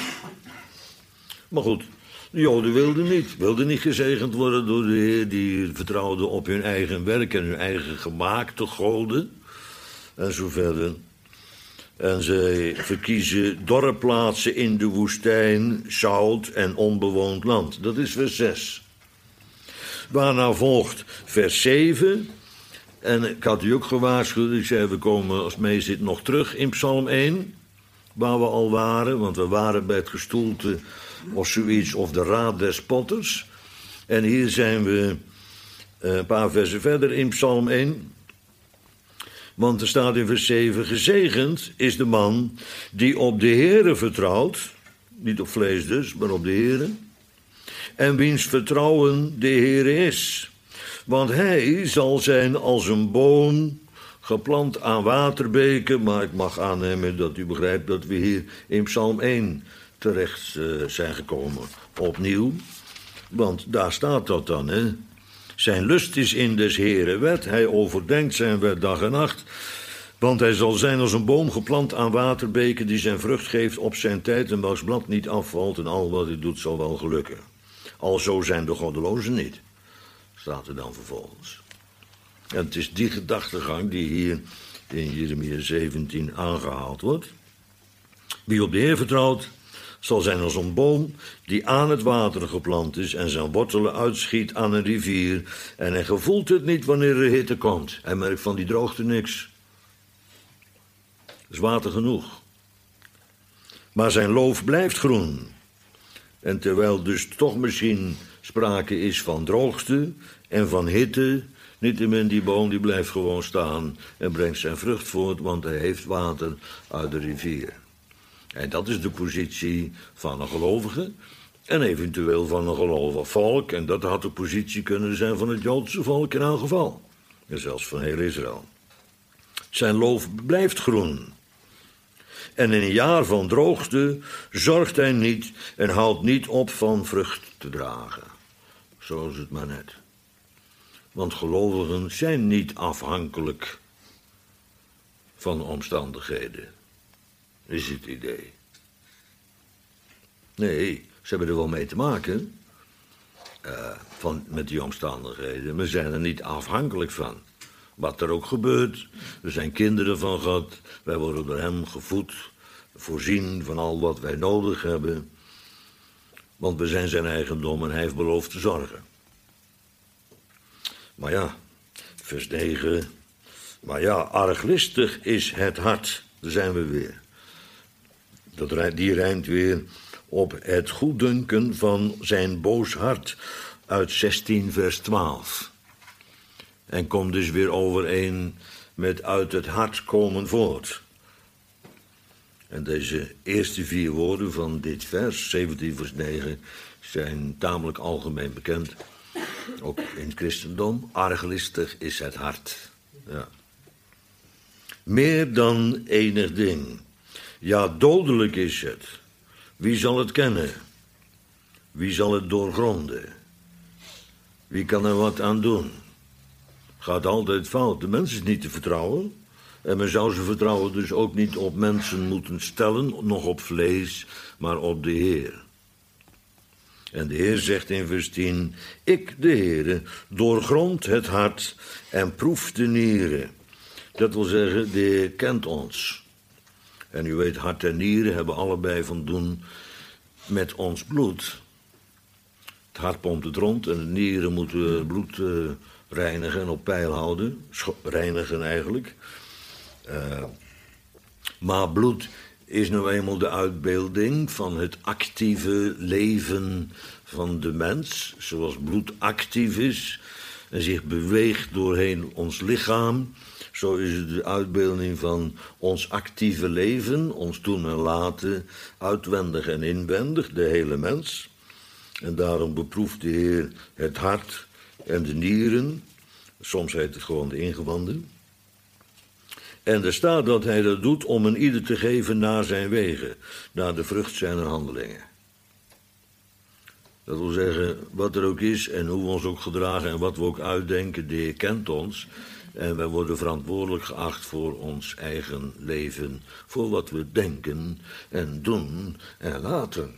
Maar goed, de Joden wilden niet. Wilden niet gezegend worden door de Heer. Die vertrouwden op hun eigen werk en hun eigen gemaakte goden. En zo verder. En zij verkiezen dorpplaatsen in de woestijn, zout en onbewoond land. Dat is vers zes. Waarna volgt vers zeven. En ik had u ook gewaarschuwd. Ik zei, we komen als mee zit nog terug in Psalm één. Waar we al waren. Want we waren bij het gestoelte of zoiets of de raad des potters. En hier zijn we een paar versen verder in Psalm één. Want er staat in vers zeven... Gezegend is de man die op de Heere vertrouwt. Niet op vlees dus, maar op de Heere. En wiens vertrouwen de Heere is. Want hij zal zijn als een boom geplant aan waterbeken. Maar ik mag aannemen dat u begrijpt dat we hier in Psalm één terecht uh, zijn gekomen. Opnieuw. Want daar staat dat dan, hè. Zijn lust is in des Heeren wet. Hij overdenkt zijn wet dag en nacht. Want hij zal zijn als een boom geplant aan waterbeken die zijn vrucht geeft op zijn tijd en welks blad niet afvalt en al wat hij doet zal wel gelukken. Alzo zijn de goddelozen niet. Staat er dan vervolgens. En het is die gedachtegang die hier in Jeremia zeventien aangehaald wordt. Wie op de Heer vertrouwt, zal zijn als een boom die aan het water geplant is en zijn wortelen uitschiet aan een rivier. En hij gevoelt het niet wanneer er hitte komt. Hij merkt van die droogte niks. Er is water genoeg. Maar zijn loof blijft groen. En terwijl dus toch misschien sprake is van droogte en van hitte, niettemin die boom die blijft gewoon staan en brengt zijn vrucht voort, want hij heeft water uit de rivier. En dat is de positie van een gelovige en eventueel van een gelovig volk. En dat had de positie kunnen zijn van het Joodse volk in elk geval. En zelfs van heel Israël. Zijn loof blijft groen. En in een jaar van droogte zorgt hij niet en houdt niet op van vrucht te dragen. Zo is het maar net. Want gelovigen zijn niet afhankelijk van omstandigheden. Is het idee. Nee, ze hebben er wel mee te maken. Uh, van, met die omstandigheden. We zijn er niet afhankelijk van. Wat er ook gebeurt. Er zijn kinderen van God. Wij worden door hem gevoed. Voorzien van al wat wij nodig hebben. Want we zijn zijn eigendom en hij heeft beloofd te zorgen. Maar ja, vers negen. Maar ja, arglistig is het hart. Daar zijn we weer. Dat, die rijmt weer op het goeddunken van zijn boos hart uit zestien vers twaalf. En komt dus weer overeen met uit het hart komen voort. En deze eerste vier woorden van dit vers, zeventien vers negen, zijn tamelijk algemeen bekend. Ook in het christendom. Arglistig is het hart. Ja. Meer dan enig ding. Ja, dodelijk is het. Wie zal het kennen? Wie zal het doorgronden? Wie kan er wat aan doen? Gaat altijd fout. De mens is niet te vertrouwen. En men zou zijn vertrouwen dus ook niet op mensen moeten stellen, nog op vlees, maar op de Heer. En de Heer zegt in vers tien, ik, de Heere, doorgrond het hart en proef de nieren. Dat wil zeggen, de Heer kent ons. En u weet, hart en nieren hebben allebei van doen met ons bloed. Het hart pompt het rond en de nieren moeten bloed uh, reinigen en op peil houden. Scho- reinigen eigenlijk. Uh, maar bloed is nou eenmaal de uitbeelding van het actieve leven van de mens. Zoals bloed actief is en zich beweegt doorheen ons lichaam. Zo is het de uitbeelding van ons actieve leven, ons doen en laten, uitwendig en inwendig, de hele mens. En daarom beproeft de Heer het hart en de nieren. Soms heet het gewoon de ingewanden. En er staat dat hij dat doet om een ieder te geven naar zijn wegen, naar de vrucht zijner handelingen. Dat wil zeggen, wat er ook is en hoe we ons ook gedragen en wat we ook uitdenken, de Heer kent ons. En wij worden verantwoordelijk geacht voor ons eigen leven, voor wat we denken en doen en laten.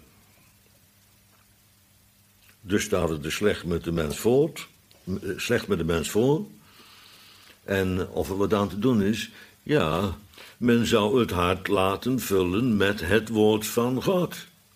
Dus staat het er slecht met de mens voort, slecht met de mens voor. En of er wat aan te doen is, ja, men zou het hart laten vullen met het woord van God.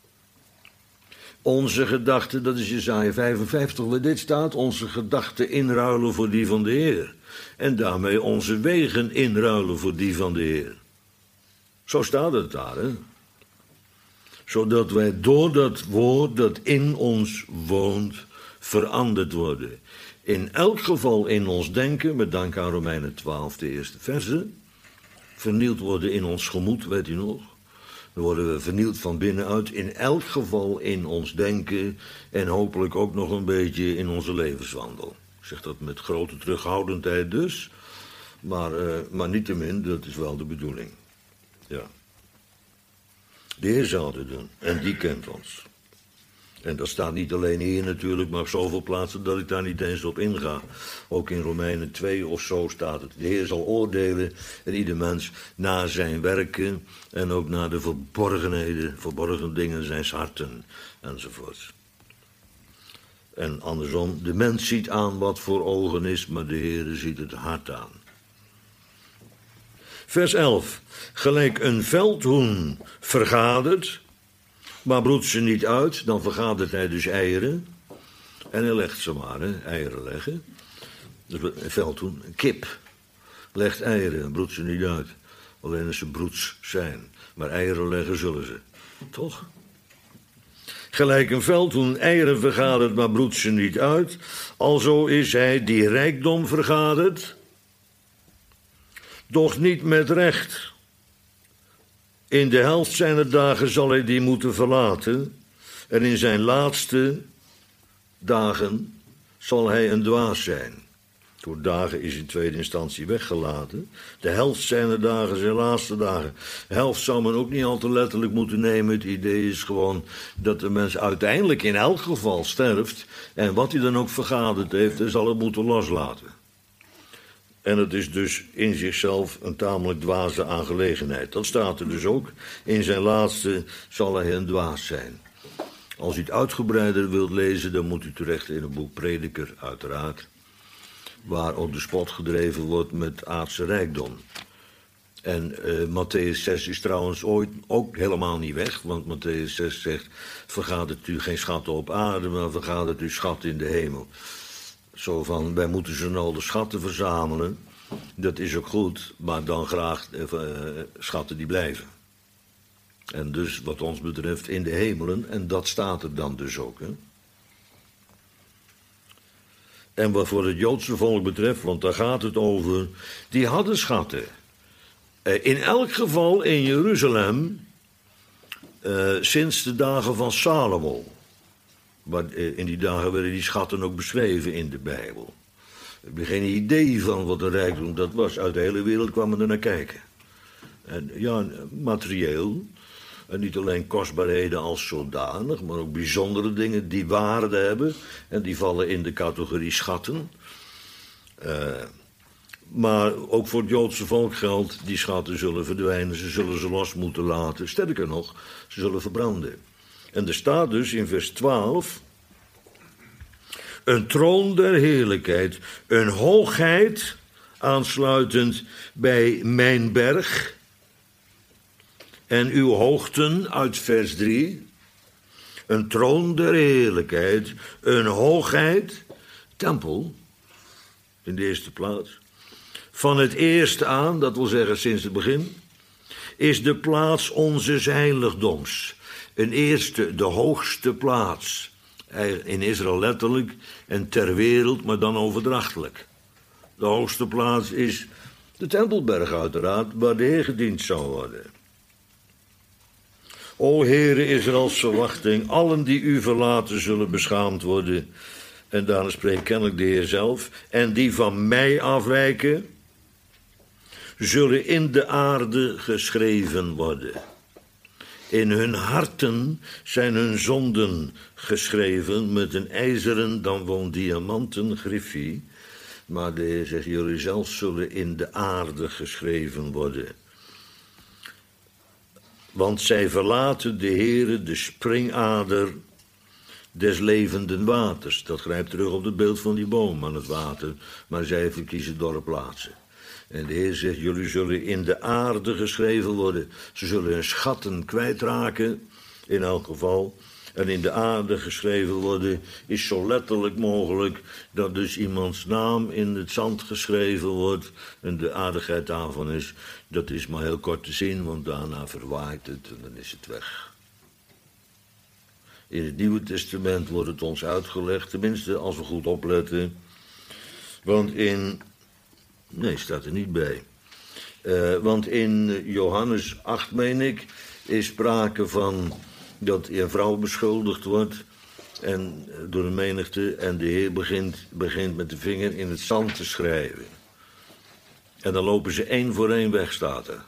Onze gedachten, dat is Jesaja vijfenvijftig waar dit staat, onze gedachten inruilen voor die van de Heer. En daarmee onze wegen inruilen voor die van de Heer. Zo staat het daar, hè. Zodat wij door dat woord dat in ons woont, veranderd worden. In elk geval in ons denken, met dank aan Romeinen twaalf, de eerste verse. Vernield worden in ons gemoed, weet u nog? Dan worden we vernield van binnenuit, in elk geval in ons denken en hopelijk ook nog een beetje in onze levenswandel. Ik zeg dat met grote terughoudendheid dus, maar, uh, maar niettemin, dat is wel de bedoeling. Ja. De Heer zal het doen en die kent ons. En dat staat niet alleen hier natuurlijk, maar op zoveel plaatsen dat ik daar niet eens op inga. Ook in Romeinen twee of zo staat het. De Heer zal oordelen en ieder mens naar zijn werken en ook naar de verborgenheden, verborgen dingen zijn harten enzovoort. En andersom, de mens ziet aan wat voor ogen is, maar de Heer ziet het hart aan. Vers elf. Gelijk een veldhoen vergadert, maar broedt ze niet uit, dan vergadert hij dus eieren. En hij legt ze maar, hè, eieren leggen. Dus een veldhoen, een kip, legt eieren en broedt ze niet uit. Alleen als ze broeds zijn. Maar eieren leggen zullen ze. Toch? Gelijk een veldhoen eieren vergadert, maar broedt ze niet uit. Alzo is hij die rijkdom vergadert, doch niet met recht. In de helft zijner dagen zal hij die moeten verlaten. En in zijn laatste dagen zal hij een dwaas zijn. Door dagen is in tweede instantie weggelaten. De helft zijner dagen zijn laatste dagen. De helft zou men ook niet al te letterlijk moeten nemen. Het idee is gewoon dat de mens uiteindelijk in elk geval sterft. En wat hij dan ook vergaderd heeft, hij zal het moeten loslaten. En het is dus in zichzelf een tamelijk dwaze aangelegenheid. Dat staat er dus ook. In zijn laatste zal hij een dwaas zijn. Als u het uitgebreider wilt lezen, dan moet u terecht in het boek Prediker, uiteraard. Waar op de spot gedreven wordt met aardse rijkdom. En uh, Mattheüs zes is trouwens ooit ook helemaal niet weg. Want Mattheüs zes zegt, vergadert u geen schatten op aarde, maar vergadert u schatten in de hemel. Zo van, wij moeten zo nodig schatten verzamelen. Dat is ook goed, maar dan graag uh, schatten die blijven. En dus wat ons betreft in de hemelen, en dat staat er dan dus ook. Hè? En wat voor het Joodse volk betreft, want daar gaat het over, die hadden schatten. Uh, in elk geval in Jeruzalem, uh, sinds de dagen van Salomo. Maar in die dagen werden die schatten ook beschreven in de Bijbel. Ik heb geen idee van wat de rijkdom dat was. Uit de hele wereld kwamen er naar kijken. En ja, materieel. En niet alleen kostbaarheden als zodanig, maar ook bijzondere dingen die waarde hebben. En die vallen in de categorie schatten. Uh, maar ook voor het Joodse volk geldt, die schatten zullen verdwijnen. Ze zullen ze los moeten laten. Sterker nog, ze zullen verbranden. En er staat dus in vers twaalf, een troon der heerlijkheid, een hoogheid, aansluitend bij mijn berg, en uw hoogten uit vers drie, een troon der heerlijkheid, een hoogheid, tempel, in de eerste plaats. Van het eerste aan, dat wil zeggen sinds het begin, is de plaats onzes heiligdoms. Een eerste, de hoogste plaats. In Israël letterlijk en ter wereld, maar dan overdrachtelijk. De hoogste plaats is de Tempelberg uiteraard, waar de Heer gediend zou worden. O Heere, Israëls verwachting, allen die u verlaten zullen beschaamd worden. En daarna spreekt kennelijk de Heer zelf. En die van mij afwijken, zullen in de aarde geschreven worden. In hun harten zijn hun zonden geschreven met een ijzeren dan wel diamanten griffie. Maar de Heer zegt, jullie zelf zullen in de aarde geschreven worden. Want zij verlaten de Heere, de springader des levenden waters. Dat grijpt terug op het beeld van die boom aan het water. Maar zij verkiezen dorre plaatsen. En de Heer zegt, jullie zullen in de aarde geschreven worden. Ze zullen hun schatten kwijtraken, in elk geval. En in de aarde geschreven worden is zo letterlijk mogelijk dat dus iemands naam in het zand geschreven wordt. En de aardigheid daarvan is, dat is maar heel kort te zien, want daarna verwaait het en dan is het weg. In het Nieuwe Testament wordt het ons uitgelegd, tenminste als we goed opletten. Want in... Nee, staat er niet bij. Uh, want in Johannes acht, meen ik, is sprake van dat een vrouw beschuldigd wordt en, door de menigte en de Heer begint, begint met de vinger in het zand te schrijven. En dan lopen ze één voor één weg, staat er.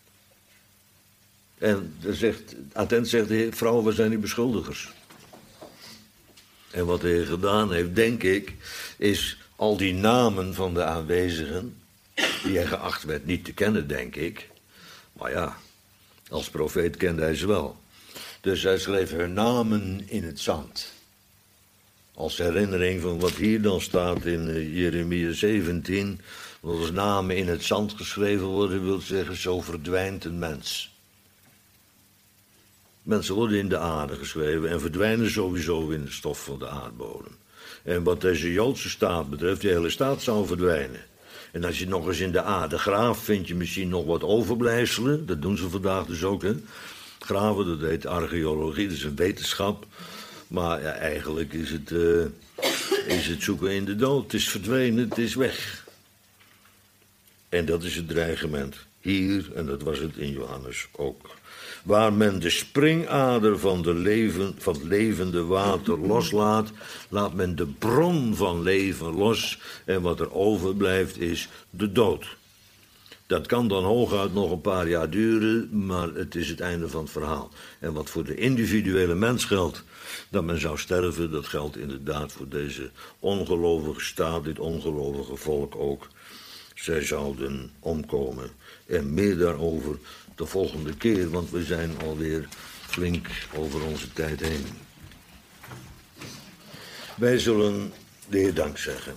En dan zegt, attent zegt de Heer, vrouw, waar zijn die beschuldigers? En wat de Heer gedaan heeft, denk ik, is al die namen van de aanwezigen, die hij geacht werd niet te kennen, denk ik. Maar ja, als profeet kende hij ze wel. Dus hij schreef hun namen in het zand. Als herinnering van wat hier dan staat in Jeremia zeventien. Dat als namen in het zand geschreven worden, wil zeggen, zo verdwijnt een mens. Mensen worden in de aarde geschreven en verdwijnen sowieso in de stof van de aardbodem. En wat deze Joodse staat betreft, die hele staat zou verdwijnen. En als je nog eens in de aarde graaft, vind je misschien nog wat overblijfselen. Dat doen ze vandaag dus ook, hè. Graven, dat heet archeologie, dat is een wetenschap. Maar ja, eigenlijk is het, uh, is het zoeken in de dood. Het is verdwenen, het is weg. En dat is het dreigement. Hier, en dat was het in Johannes ook. Waar men de springader van, de leven, van het levende water loslaat, laat men de bron van leven los. En wat er overblijft is de dood. Dat kan dan hooguit nog een paar jaar duren, maar het is het einde van het verhaal. En wat voor de individuele mens geldt, dat men zou sterven, dat geldt inderdaad voor deze ongelovige staat, dit ongelovige volk ook. Zij zouden omkomen. En meer daarover de volgende keer, want we zijn alweer flink over onze tijd heen. Wij zullen de Heer dank zeggen.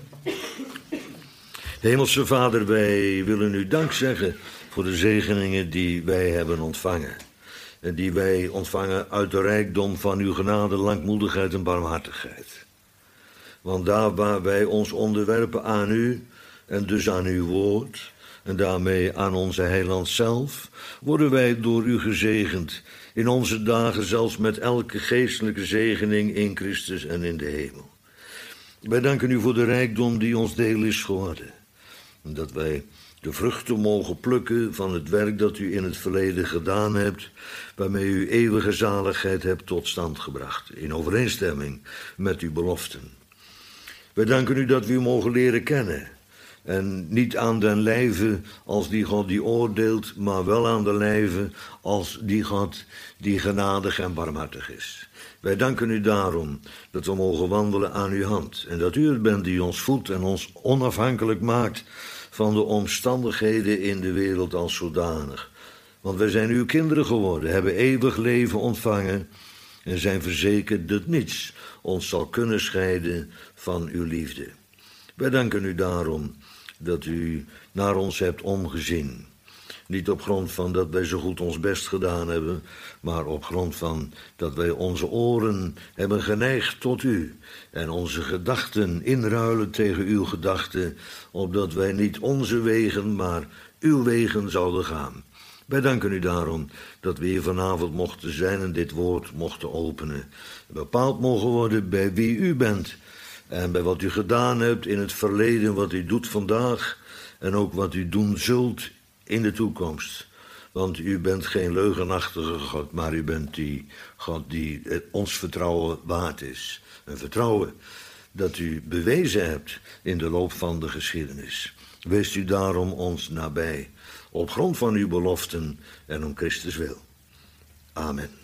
Hemelse Vader, wij willen u dank zeggen voor de zegeningen die wij hebben ontvangen. En die wij ontvangen uit de rijkdom van uw genade, langmoedigheid en barmhartigheid. Want daar waar wij ons onderwerpen aan u en dus aan uw woord en daarmee aan onze heiland zelf, worden wij door u gezegend in onze dagen, zelfs met elke geestelijke zegening in Christus en in de hemel. Wij danken u voor de rijkdom die ons deel is geworden. Dat wij de vruchten mogen plukken van het werk dat u in het verleden gedaan hebt, waarmee u eeuwige zaligheid hebt tot stand gebracht, in overeenstemming met uw beloften. Wij danken u dat we u mogen leren kennen. En niet aan den lijve als die God die oordeelt, maar wel aan de lijve als die God die genadig en barmhartig is. Wij danken u daarom dat we mogen wandelen aan uw hand. En dat u het bent die ons voedt en ons onafhankelijk maakt van de omstandigheden in de wereld als zodanig. Want wij zijn uw kinderen geworden, hebben eeuwig leven ontvangen en zijn verzekerd dat niets ons zal kunnen scheiden van uw liefde. Wij danken u daarom dat u naar ons hebt omgezien. Niet op grond van dat wij zo goed ons best gedaan hebben, maar op grond van dat wij onze oren hebben geneigd tot u en onze gedachten inruilen tegen uw gedachten, opdat wij niet onze wegen, maar uw wegen zouden gaan. Wij danken u daarom dat we hier vanavond mochten zijn en dit woord mochten openen. Bepaald mogen worden bij wie u bent en bij wat u gedaan hebt in het verleden, wat u doet vandaag en ook wat u doen zult in de toekomst. Want u bent geen leugenachtige God, maar u bent die God die ons vertrouwen waard is. Een vertrouwen dat u bewezen hebt in de loop van de geschiedenis. Wees u daarom ons nabij, op grond van uw beloften en om Christus wil. Amen.